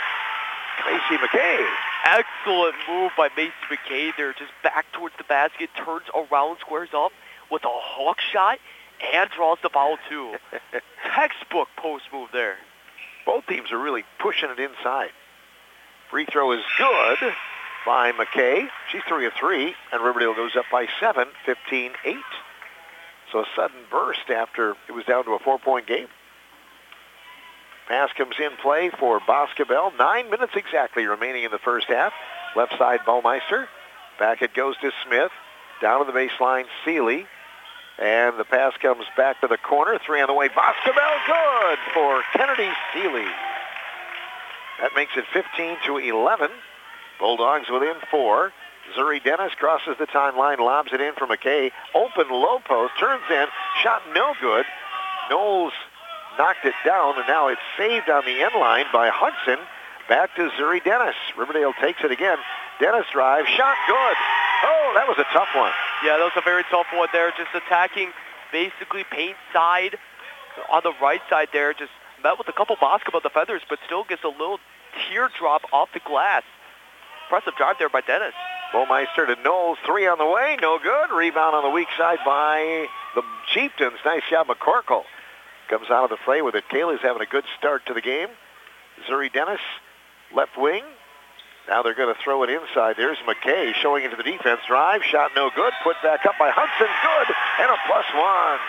Macy McKay. Excellent move by Macy McKay there. Just back towards the basket. Turns around, squares up with a hook shot, and draws the foul too. Textbook post move there. Both teams are really pushing it inside. Free throw is good by McKay. She's three of three, and Riverdale goes up by seven, fifteen eight. So a sudden burst after it was down to a four-point game. Pass comes in play for Boscobel. Nine minutes exactly remaining in the first half. Left side, Baumeister. Back it goes to Smith. Down to the baseline, Seeley. And the pass comes back to the corner. Three on the way. Boscobel good for Kennedy Seeley. That makes it fifteen to eleven. Bulldogs within four. Zuri Dennis crosses the timeline, lobs it in for McKay. Open low post, turns in, shot no good. Knowles knocked it down, and now it's saved on the end line by Hudson. Back to Zuri Dennis. Riverdale takes it again. Dennis drives, shot good. Oh, that was a tough one. Yeah, that was a very tough one there. Just attacking basically paint side on the right side there. Just met with a couple basketball defenders, but still gets a little teardrop off the glass. Impressive drive there by Dennis. Baumeister to Knowles, three on the way, no good. Rebound on the weak side by the Chieftains. Nice job, McCorkle. Comes out of the fray with it. Kaylee's having a good start to the game. Zuri Dennis, left wing. Now they're going to throw it inside. There's McKay showing into the defense. Drive, shot no good. Put back up by Hudson, good, and a plus one.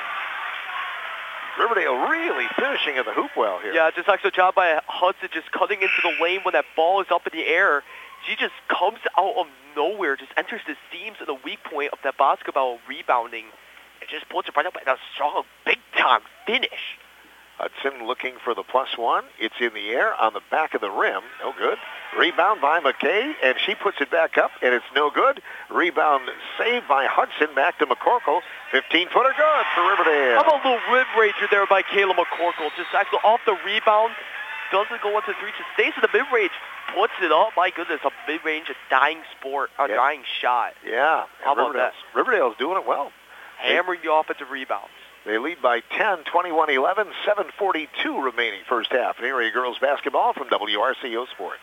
Riverdale really finishing at the hoop well here. Yeah, just excellent job by Hudson, just cutting into the lane when that ball is up in the air. She just comes out of nowhere, just enters the seams of the weak point of that basketball rebounding, and just puts it right up and a strong, big-time finish. Hudson looking for the plus one. It's in the air on the back of the rim. No good. Rebound by McKay, and she puts it back up, and it's no good. Rebound saved by Hudson. Back to McCorkle. fifteen-footer good for Riverdale. How about a little mid-ranger there by Kayla McCorkle? Just actually off the rebound. Doesn't go into three, just stays in the mid-range. Puts it up. My goodness, a mid-range, a dying sport, a yeah. dying shot. Yeah. How about Riverdale's, that? Riverdale's doing it well. Hammering the offensive rebounds. They lead by ten, twenty-one eleven, seven forty-two remaining first half in area girls basketball from W R C O Sports.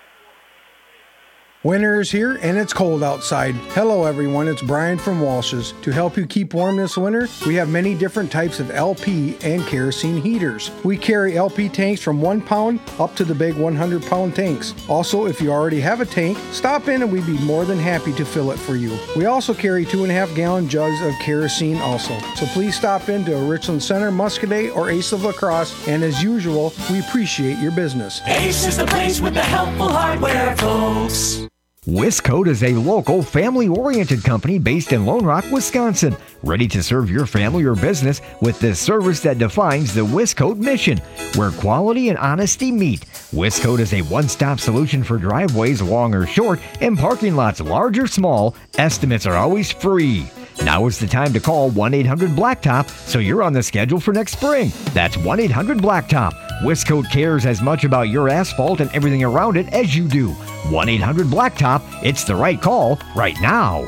Winter is here and it's cold outside. Hello everyone, it's Brian from Walsh's. To help you keep warm this winter, we have many different types of L P and kerosene heaters. We carry L P tanks from one pound up to the big one hundred pound tanks. Also, if you already have a tank, stop in and we'd be more than happy to fill it for you. We also carry two and a half gallon jugs of kerosene also. So please stop in to Richland Center, Muscadet, or Ace of La Crosse, and as usual, we appreciate your business. Ace is the place with the helpful hardware, folks. Wiscoat is a local, family-oriented company based in Lone Rock, Wisconsin, ready to serve your family or business with the service that defines the Wiscoat mission, where quality and honesty meet. Wiscoat is a one-stop solution for driveways long or short and parking lots large or small. Estimates are always free. Now is the time to call one eight hundred blacktop so you're on the schedule for next spring. That's one eight hundred blacktop. Wiscoat cares as much about your asphalt and everything around it as you do. one eight hundred blacktop. It's the right call right now.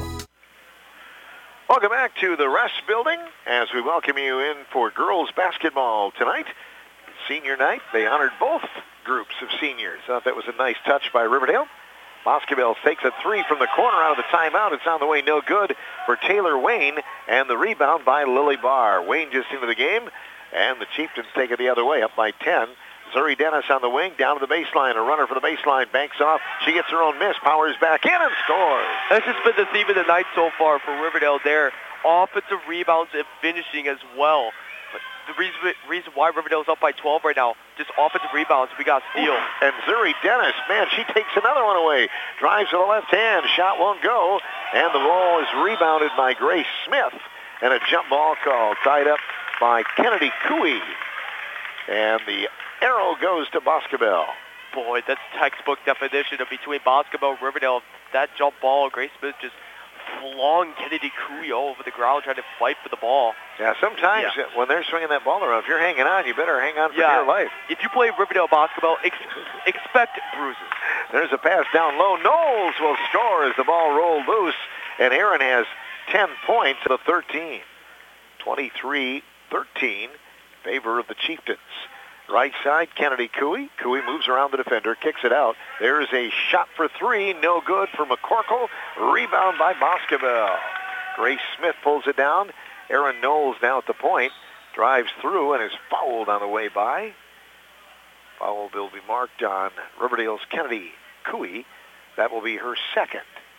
Welcome back to the Rest Building as we welcome you in for girls basketball tonight. Senior night, they honored both groups of seniors. Thought that was a nice touch by Riverdale. Boscobel takes a three from the corner out of the timeout. It's on the way, no good for Taylor Wayne, and the rebound by Lily Barr. Wayne just into the game, and the Chieftains take it the other way, up by ten. Zuri Dennis on the wing, down to the baseline. A runner for the baseline, banks off. She gets her own miss, powers back in and scores. That's just been the theme of the night so far for Riverdale there. Offensive rebounds and finishing as well. But the reason, reason why Riverdale's up by twelve right now, just offensive rebounds. We got steal. And Zuri Dennis, man, she takes another one away. Drives to the left hand. Shot won't go. And the ball is rebounded by Grace Smith. And a jump ball call tied up by Kennedy Cooey. And the arrow goes to Boscobel. Boy, that's textbook definition of between Boscobel and Riverdale. That jump ball, Grace Smith just flung Kennedy Cooey all over the ground trying to fight for the ball. Yeah, sometimes Yeah. when they're swinging that ball around, if you're hanging on, you better hang on for Yeah. dear life. If you play Riverdale basketball, ex- expect bruises. There's a pass down low. Knowles will score as the ball rolled loose, and Aaron has ten points to thirteen. twenty-three thirteen, favor of the Chieftains. Right side, Kennedy Cooey. Cooey moves around the defender, kicks it out. There's a shot for three, no good for McCorkle. Rebound by Boscobel. Grace Smith pulls it down. Aaron Knowles now at the point. Drives through and is fouled on the way by. Foul will be marked on Riverdale's Kennedy Cooey. That will be her second.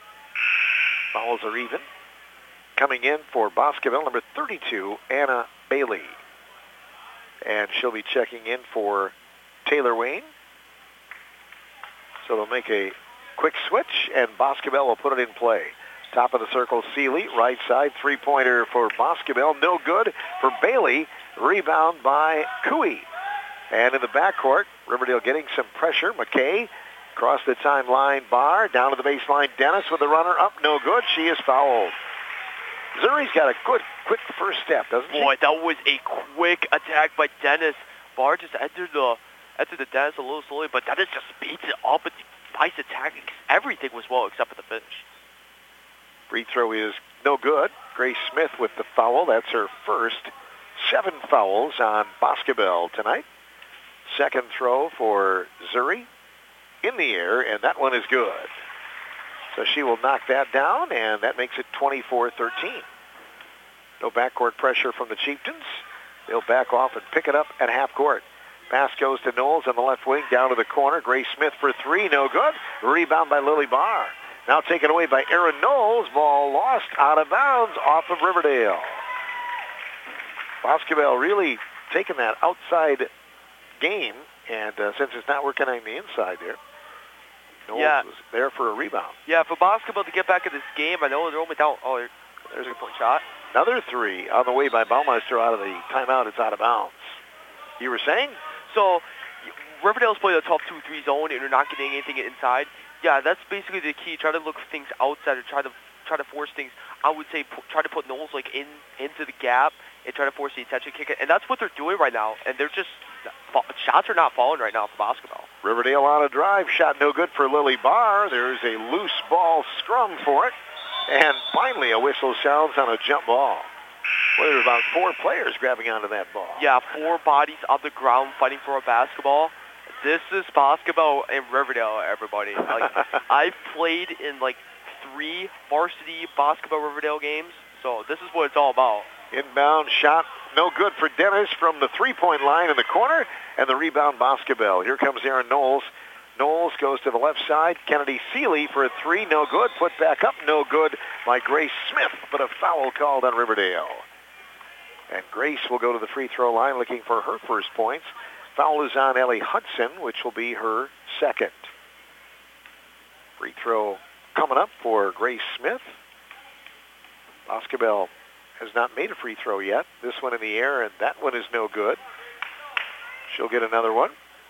Fouls are even. Coming in for Boscobel, number thirty-two, Anna Bailey. And she'll be checking in for Taylor Wayne. So they'll make a quick switch, and Boscobel will put it in play. Top of the circle, Seeley, right side, three-pointer for Boscobel, no good for Bailey. Rebound by Cooey. And in the backcourt, Riverdale getting some pressure. McKay, across the timeline, Barr, down to the baseline. Dennis with the runner up, no good. She is fouled. Zuri's got a good, quick first step, doesn't she? Boy, that was a quick attack by Dennis. Barr just entered the entered the Dennis a little slowly, but Dennis just beats it up and nice attack. Everything was well except for the finish. Free throw is no good. Grace Smith with the foul. That's her first. Seven fouls on Boscobel tonight. Second throw for Zuri in the air, and that one is good. So she will knock that down, and that makes it twenty-four thirteen. No backcourt pressure from the Chieftains. They'll back off and pick it up at half court. Pass goes to Knowles on the left wing, down to the corner. Grace Smith for three, no good. Rebound by Lily Barr. Now taken away by Aaron Knowles. Ball lost out of bounds off of Riverdale. Boscobel really taking that outside game, and uh, since it's not working on the inside there, Knowles Yeah. was there for a rebound. Yeah, for Boscobel to get back in this game, I know they're only down. Oh, there's a good point shot. Another three on the way by Baumeister out of the timeout. It's out of bounds. You were saying? So Riverdale's playing a tough two three zone, and they're not getting anything inside. Yeah, that's basically the key. Try to look for things outside, or try to try to force things. I would say p- try to put Knowles like in into the gap and try to force the attention kick it, and that's what they're doing right now. And they're just shots are not falling right now for Boscobel. Riverdale on a drive. Shot no good for Lily Barr. There's a loose ball scrum for it. And finally a whistle sounds on a jump ball. Well, there were about four players grabbing onto that ball. Yeah, four bodies on the ground fighting for a basketball. This is Boscobel and Riverdale, everybody. Like, I've played in like three varsity Boscobel Riverdale games, so this is what it's all about. Inbound shot, no good for Dennis from the three-point line in the corner, and the rebound Boscobel. Here comes Aaron Knowles. Knowles goes to the left side. Kennedy Seeley for a three, no good. Put back up, no good by Grace Smith, but a foul called on Riverdale. And Grace will go to the free throw line looking for her first points. Foul is on Ellie Hudson, which will be her second. Free throw coming up for Grace Smith. Boscobel has not made a free throw yet. This one in the air, and that one is no good. She'll get another one.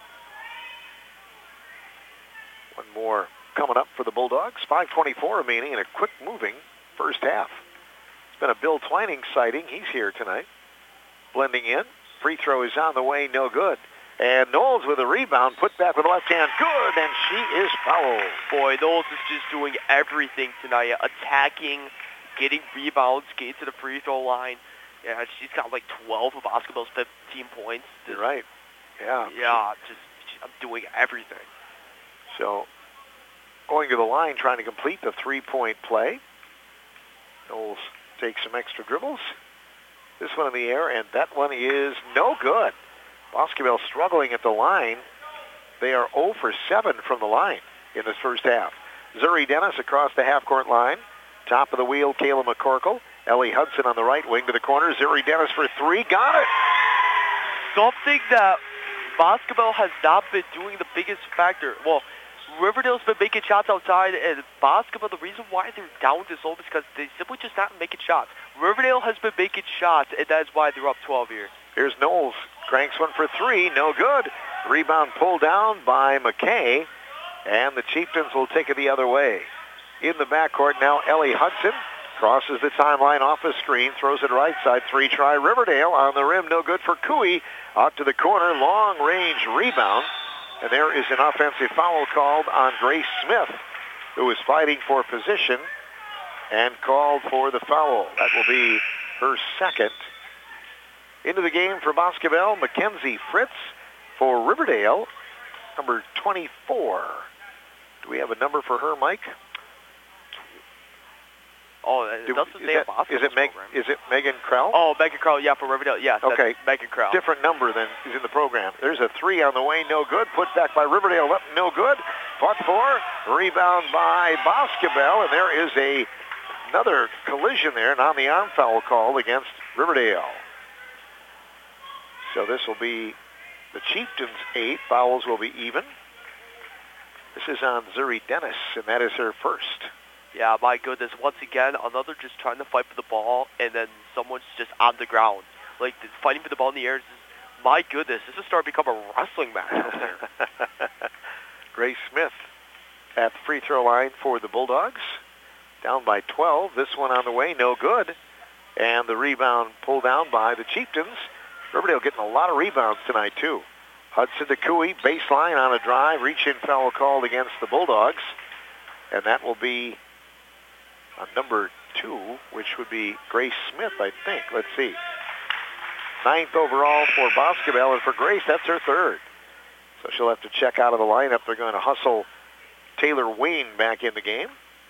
One more coming up for the Bulldogs. five twenty-four remaining in a quick-moving first half. It's been a Bill Twining sighting. He's here tonight. Blending in. Free throw is on the way, no good. And Knowles with a rebound, put back with the left hand, good, and she is fouled. Boy, Knowles is just doing everything tonight, attacking, getting rebounds, getting to the free throw line. Yeah, she's got like twelve of basketball's fifteen points. You're right. Yeah. Yeah, just I'm doing everything. So, going to the line, trying to complete the three-point play. Knowles takes some extra dribbles. This one in the air, and that one is no good. Boscobel struggling at the line. They are zero for seven from the line in this first half. Zuri Dennis across the half-court line. Top of the wheel, Kayla McCorkle. Ellie Hudson on the right wing to the corner. Zuri Dennis for three. Got it! Something that Boscobel has not been doing the biggest factor. Well, Riverdale's been making shots outside, and Boscobel, the reason why they're down this low is because they simply just not making shots. Riverdale has been making shots, and that's why they're up twelve here. Here's Knowles. Cranks one for three. No good. Rebound pulled down by McKay, and the Chieftains will take it the other way. In the backcourt now, Ellie Hudson crosses the timeline off a screen, throws it right side. Three-try Riverdale on the rim. No good for Cooey. Out to the corner. Long-range rebound. And there is an offensive foul called on Grace Smith, who was fighting for position and called for the foul. That will be her second. Into the game for Boscobel, Mackenzie Fritz for Riverdale, number twenty-four. Do we have a number for her, Mike? Oh, it Do, doesn't is say that, a Boscobel is it Meg, program. Is it Megan Krell? Oh, Megan Krell, yeah, for Riverdale. Yes, okay. That's Megan Krell. Different number than is in the program. There's a three on the way, no good. Put back by Riverdale, up, no good. Fought for, rebound by Boscobel, and there is a another collision there, and on the arm foul call against Riverdale. So this will be the Chieftains' eight. Fouls will be even. This is on Zuri Dennis, and that is her first. Yeah, my goodness. Once again, another just trying to fight for the ball, and then someone's just on the ground. Like, fighting for the ball in the air. Just, my goodness, this is starting to become a wrestling match out there. Grace Smith at the free throw line for the Bulldogs. Down by twelve. This one on the way, no good. And the rebound pulled down by the Chieftains. Riverdale getting a lot of rebounds tonight, too. Hudson to Cooey, baseline on a drive. Reach-in foul called against the Bulldogs. And that will be on number two, which would be Grace Smith, I think. Let's see. Ninth overall for Boscobel, and for Grace, that's her third. So she'll have to check out of the lineup. They're going to hustle Taylor Wayne back in the game.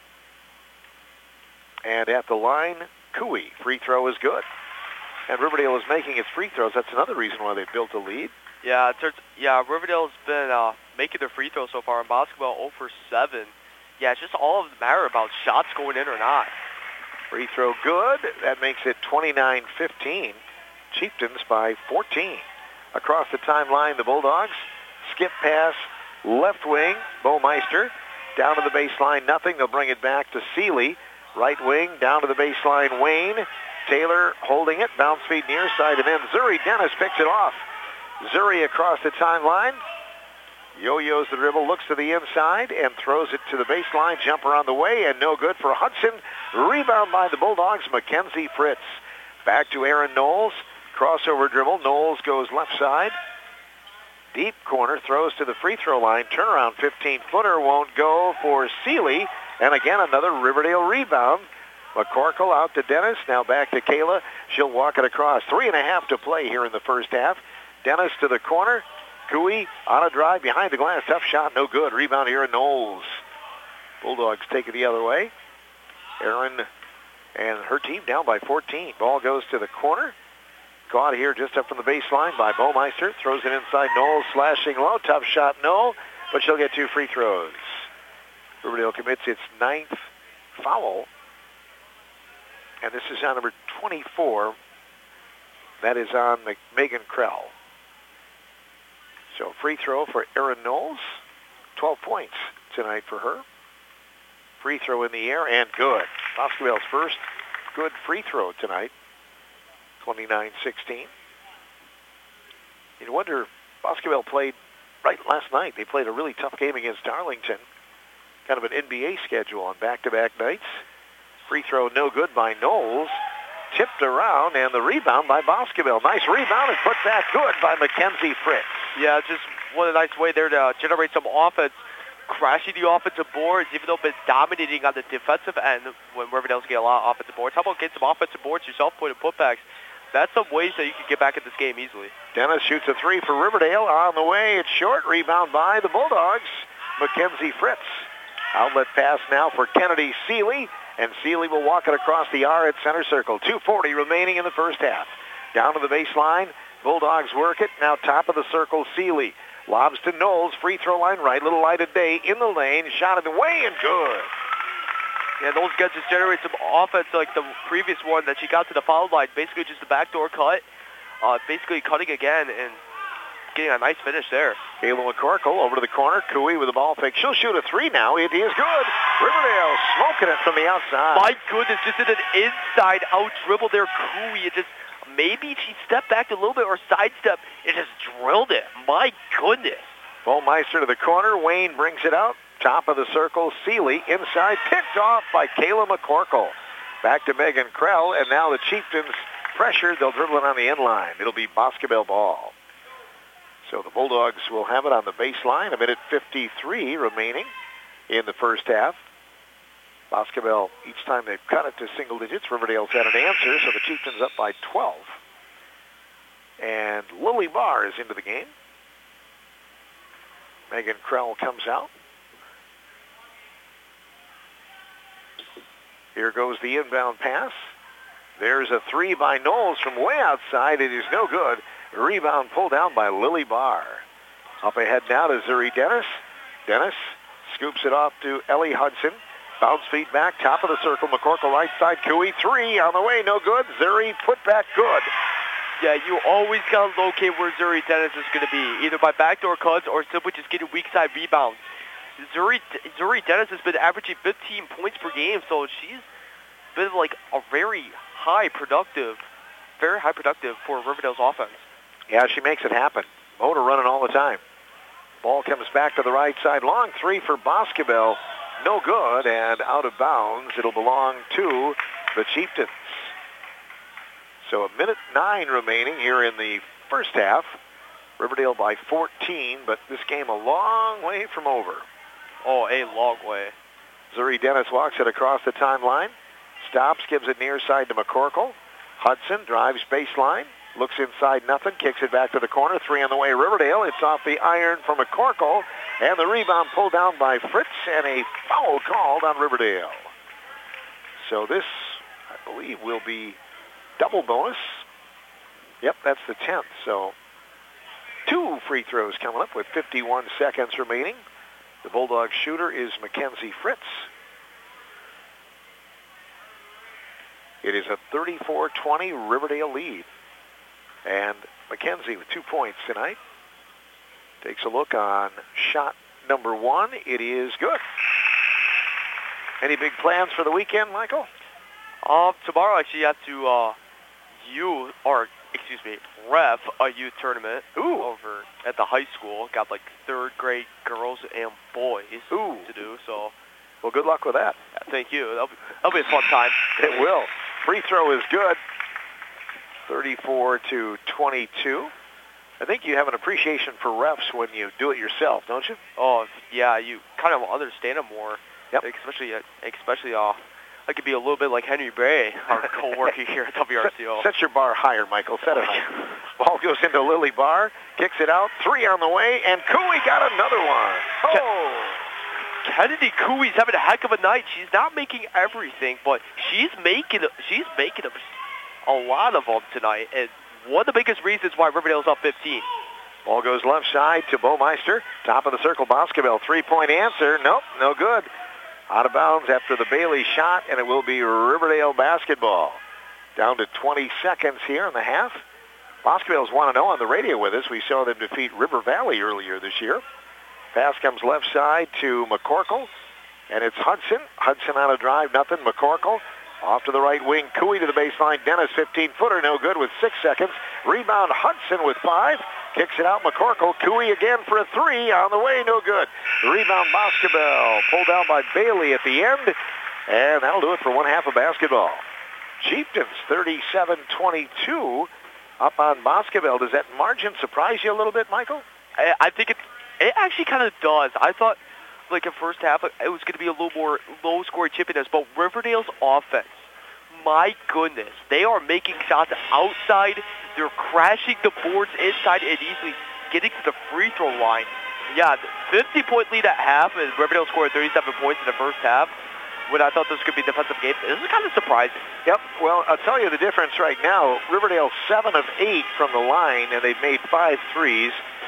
And at the line, Cooey. Free throw is good. And Riverdale is making its free throws. That's another reason why they built a lead. Yeah, it turns, yeah, Riverdale's been uh, making their free throws so far, and Boscobel zero for seven. Yeah, it's just all of the matter about shots going in or not. Free throw good. That makes it twenty-nine fifteen. Chieftains by fourteen. Across the timeline, the Bulldogs. Skip pass, left wing, Baumeister. Down to the baseline, nothing. They'll bring it back to Seeley. Right wing, down to the baseline, Wayne. Taylor holding it, bounce feed near side, and then Zuri Dennis picks it off. Zuri across the timeline. Yo-yos the dribble, looks to the inside, and throws it to the baseline. Jumper on the way, and no good for Hudson. Rebound by the Bulldogs, Mackenzie Fritz. Back to Aaron Knowles. Crossover dribble. Knowles goes left side. Deep corner, throws to the free throw line. Turnaround fifteen-footer won't go for Seeley. And again, another Riverdale rebound. McCorkle out to Dennis. Now back to Kayla. She'll walk it across. Three and a half to play here in the first half. Dennis to the corner. Cooey on a drive behind the glass. Tough shot, no good. Rebound here in Knowles. Bulldogs take it the other way. Aaron and her team down by fourteen. Ball goes to the corner. Caught here just up from the baseline by Baumeister. Throws it inside. Knowles slashing low. Tough shot, no. But she'll get two free throws. Riverdale commits its ninth foul. And this is on number twenty-four. That is on Megan Krell. So free throw for Erin Knowles. twelve points tonight for her. Free throw in the air and good. Boscobel's first good free throw tonight. twenty-nine sixteen. You wonder, Boscobel played right last night. They played a really tough game against Darlington. Kind of an N B A schedule on back-to-back nights. Free throw no good by Knowles. Tipped around, and the rebound by Boscobel. Nice rebound and put back good by Mackenzie Fritz. Yeah, just what a nice way there to generate some offense, crashing the offensive boards, even though been dominating on the defensive end when Riverdale's get a lot of offensive boards. How about getting some offensive boards yourself, putting putbacks? That's some ways that you can get back in this game easily. Dennis shoots a three for Riverdale. On the way, it's short. Rebound by the Bulldogs. Mackenzie Fritz. Outlet pass now for Kennedy Seeley, and Seeley will walk it across the R at center circle. two forty remaining in the first half. Down to the baseline. Bulldogs work it. Now top of the circle, Seeley. Lobs to Knowles. Free throw line right. Little light of day in the lane. Shot in the way and good. Yeah, those guys just generate some offense like the previous one that she got to the foul line. Basically just a backdoor cut. Uh, basically cutting again and getting a nice finish there. Kayla McCorkle over to the corner. Cooey with the ball fake. She'll shoot a three now. It is good. Riverdale smoking it from the outside. My goodness, just did an inside out dribble there. Cooey, it just, maybe she stepped back a little bit or sidestep. It just drilled it. My goodness. Bullmeister to the corner. Wayne brings it out. Top of the circle, Seeley inside, picked off by Kayla McCorkle. Back to Megan Krell, and now the Chieftains pressured. They'll dribble it on the end line. It'll be Boscobel ball. So the Bulldogs will have it on the baseline. A minute fifty-three remaining in the first half. Boscobel, each time they've cut it to single digits, Riverdale's had an answer, so the Chieftains up by twelve. And Lily Barr is into the game. Megan Krell comes out. Here goes the inbound pass. There's a three by Knowles from way outside. It is no good. Rebound pulled down by Lily Barr. Up ahead now to Zuri Dennis. Dennis scoops it off to Ellie Hudson. Bounce feet back, top of the circle. McCorkle right side. Cooey, three on the way, no good. Zuri put back good. Yeah, you always got to locate where Zuri Dennis is going to be, either by backdoor cuts or simply just getting weak side rebounds. Zuri, Zuri Dennis has been averaging fifteen points per game, so she's been like a very high productive, very high productive for Riverdale's offense. Yeah, she makes it happen. Motor running all the time. Ball comes back to the right side. Long three for Boscobel. No good, and out of bounds. It'll belong to the Chieftains. So a minute nine remaining here in the first half. Riverdale by fourteen, but this game a long way from over. Oh, a long way. Zuri Dennis walks it across the timeline. Stops, gives it near side to McCorkle. Hudson drives baseline. Looks inside, nothing. Kicks it back to the corner. Three on the way, Riverdale. It's off the iron for McCorkle. And the rebound pulled down by Fritz, and a foul called on Riverdale. So this, I believe, will be double bonus. Yep, that's the tenth. So two free throws coming up with fifty-one seconds remaining. The Bulldog shooter is Mackenzie Fritz. It is a thirty-four twenty Riverdale lead. And Mackenzie with two points tonight. Takes a look on shot number one. It is good. Any big plans for the weekend, Michael? Uh, tomorrow, actually, you have to uh, you or excuse me, ref a youth tournament Ooh. over at the high school. Got like third grade girls and boys Ooh. to do. So, well, good luck with that. Yeah, thank you. That'll be, that'll be a fun time. It will. Free throw is good. thirty-four to twenty-two. I think you have an appreciation for refs when you do it yourself, don't you? Oh, yeah, you kind of understand them more. Yep. Especially, especially, uh, I could be a little bit like Henry Bray, our co-worker here at W R C O. Set your bar higher, Michael. Set it higher. Ball goes into Lily Barr, kicks it out, three on the way, and Cooey got another one. Oh! Kennedy Cooey's having a heck of a night. She's not making everything, but she's making she's making a lot of them tonight. And one of the biggest reasons why Riverdale's up fifteen. Ball goes left side to Baumeister. Top of the circle, Boscobel. Three-point answer. Nope, no good. Out of bounds after the Bailey shot, and it will be Riverdale basketball. Down to twenty seconds here in the half. Boscobel's one and oh on the radio with us. We saw them defeat River Valley earlier this year. Pass comes left side to McCorkle, and it's Hudson. Hudson on a drive, nothing. McCorkle off to the right wing. Cooey to the baseline. Dennis, fifteen-footer, no good with six seconds. Rebound Hudson with five. Kicks it out, McCorkle. Cooey again for a three. On the way, no good. Rebound, Boscobel. Pulled down by Bailey at the end. And that'll do it for one half of basketball. Chieftains, thirty-seven twenty-two, up on Boscobel. Does that margin surprise you a little bit, Michael? I, I think it, it actually kind of does. I thought, like, in first half, it was going to be a little more low-scoring chippiness, but Riverdale's offense, my goodness, they are making shots outside. They're crashing the boards inside and easily getting to the free throw line. Yeah, fifty-point lead at half, and Riverdale scored thirty-seven points in the first half. When I thought this could be a defensive game, this is kind of surprising. Yep. Well, I'll tell you the difference right now. Riverdale seven of eight from the line, and they've made five threes.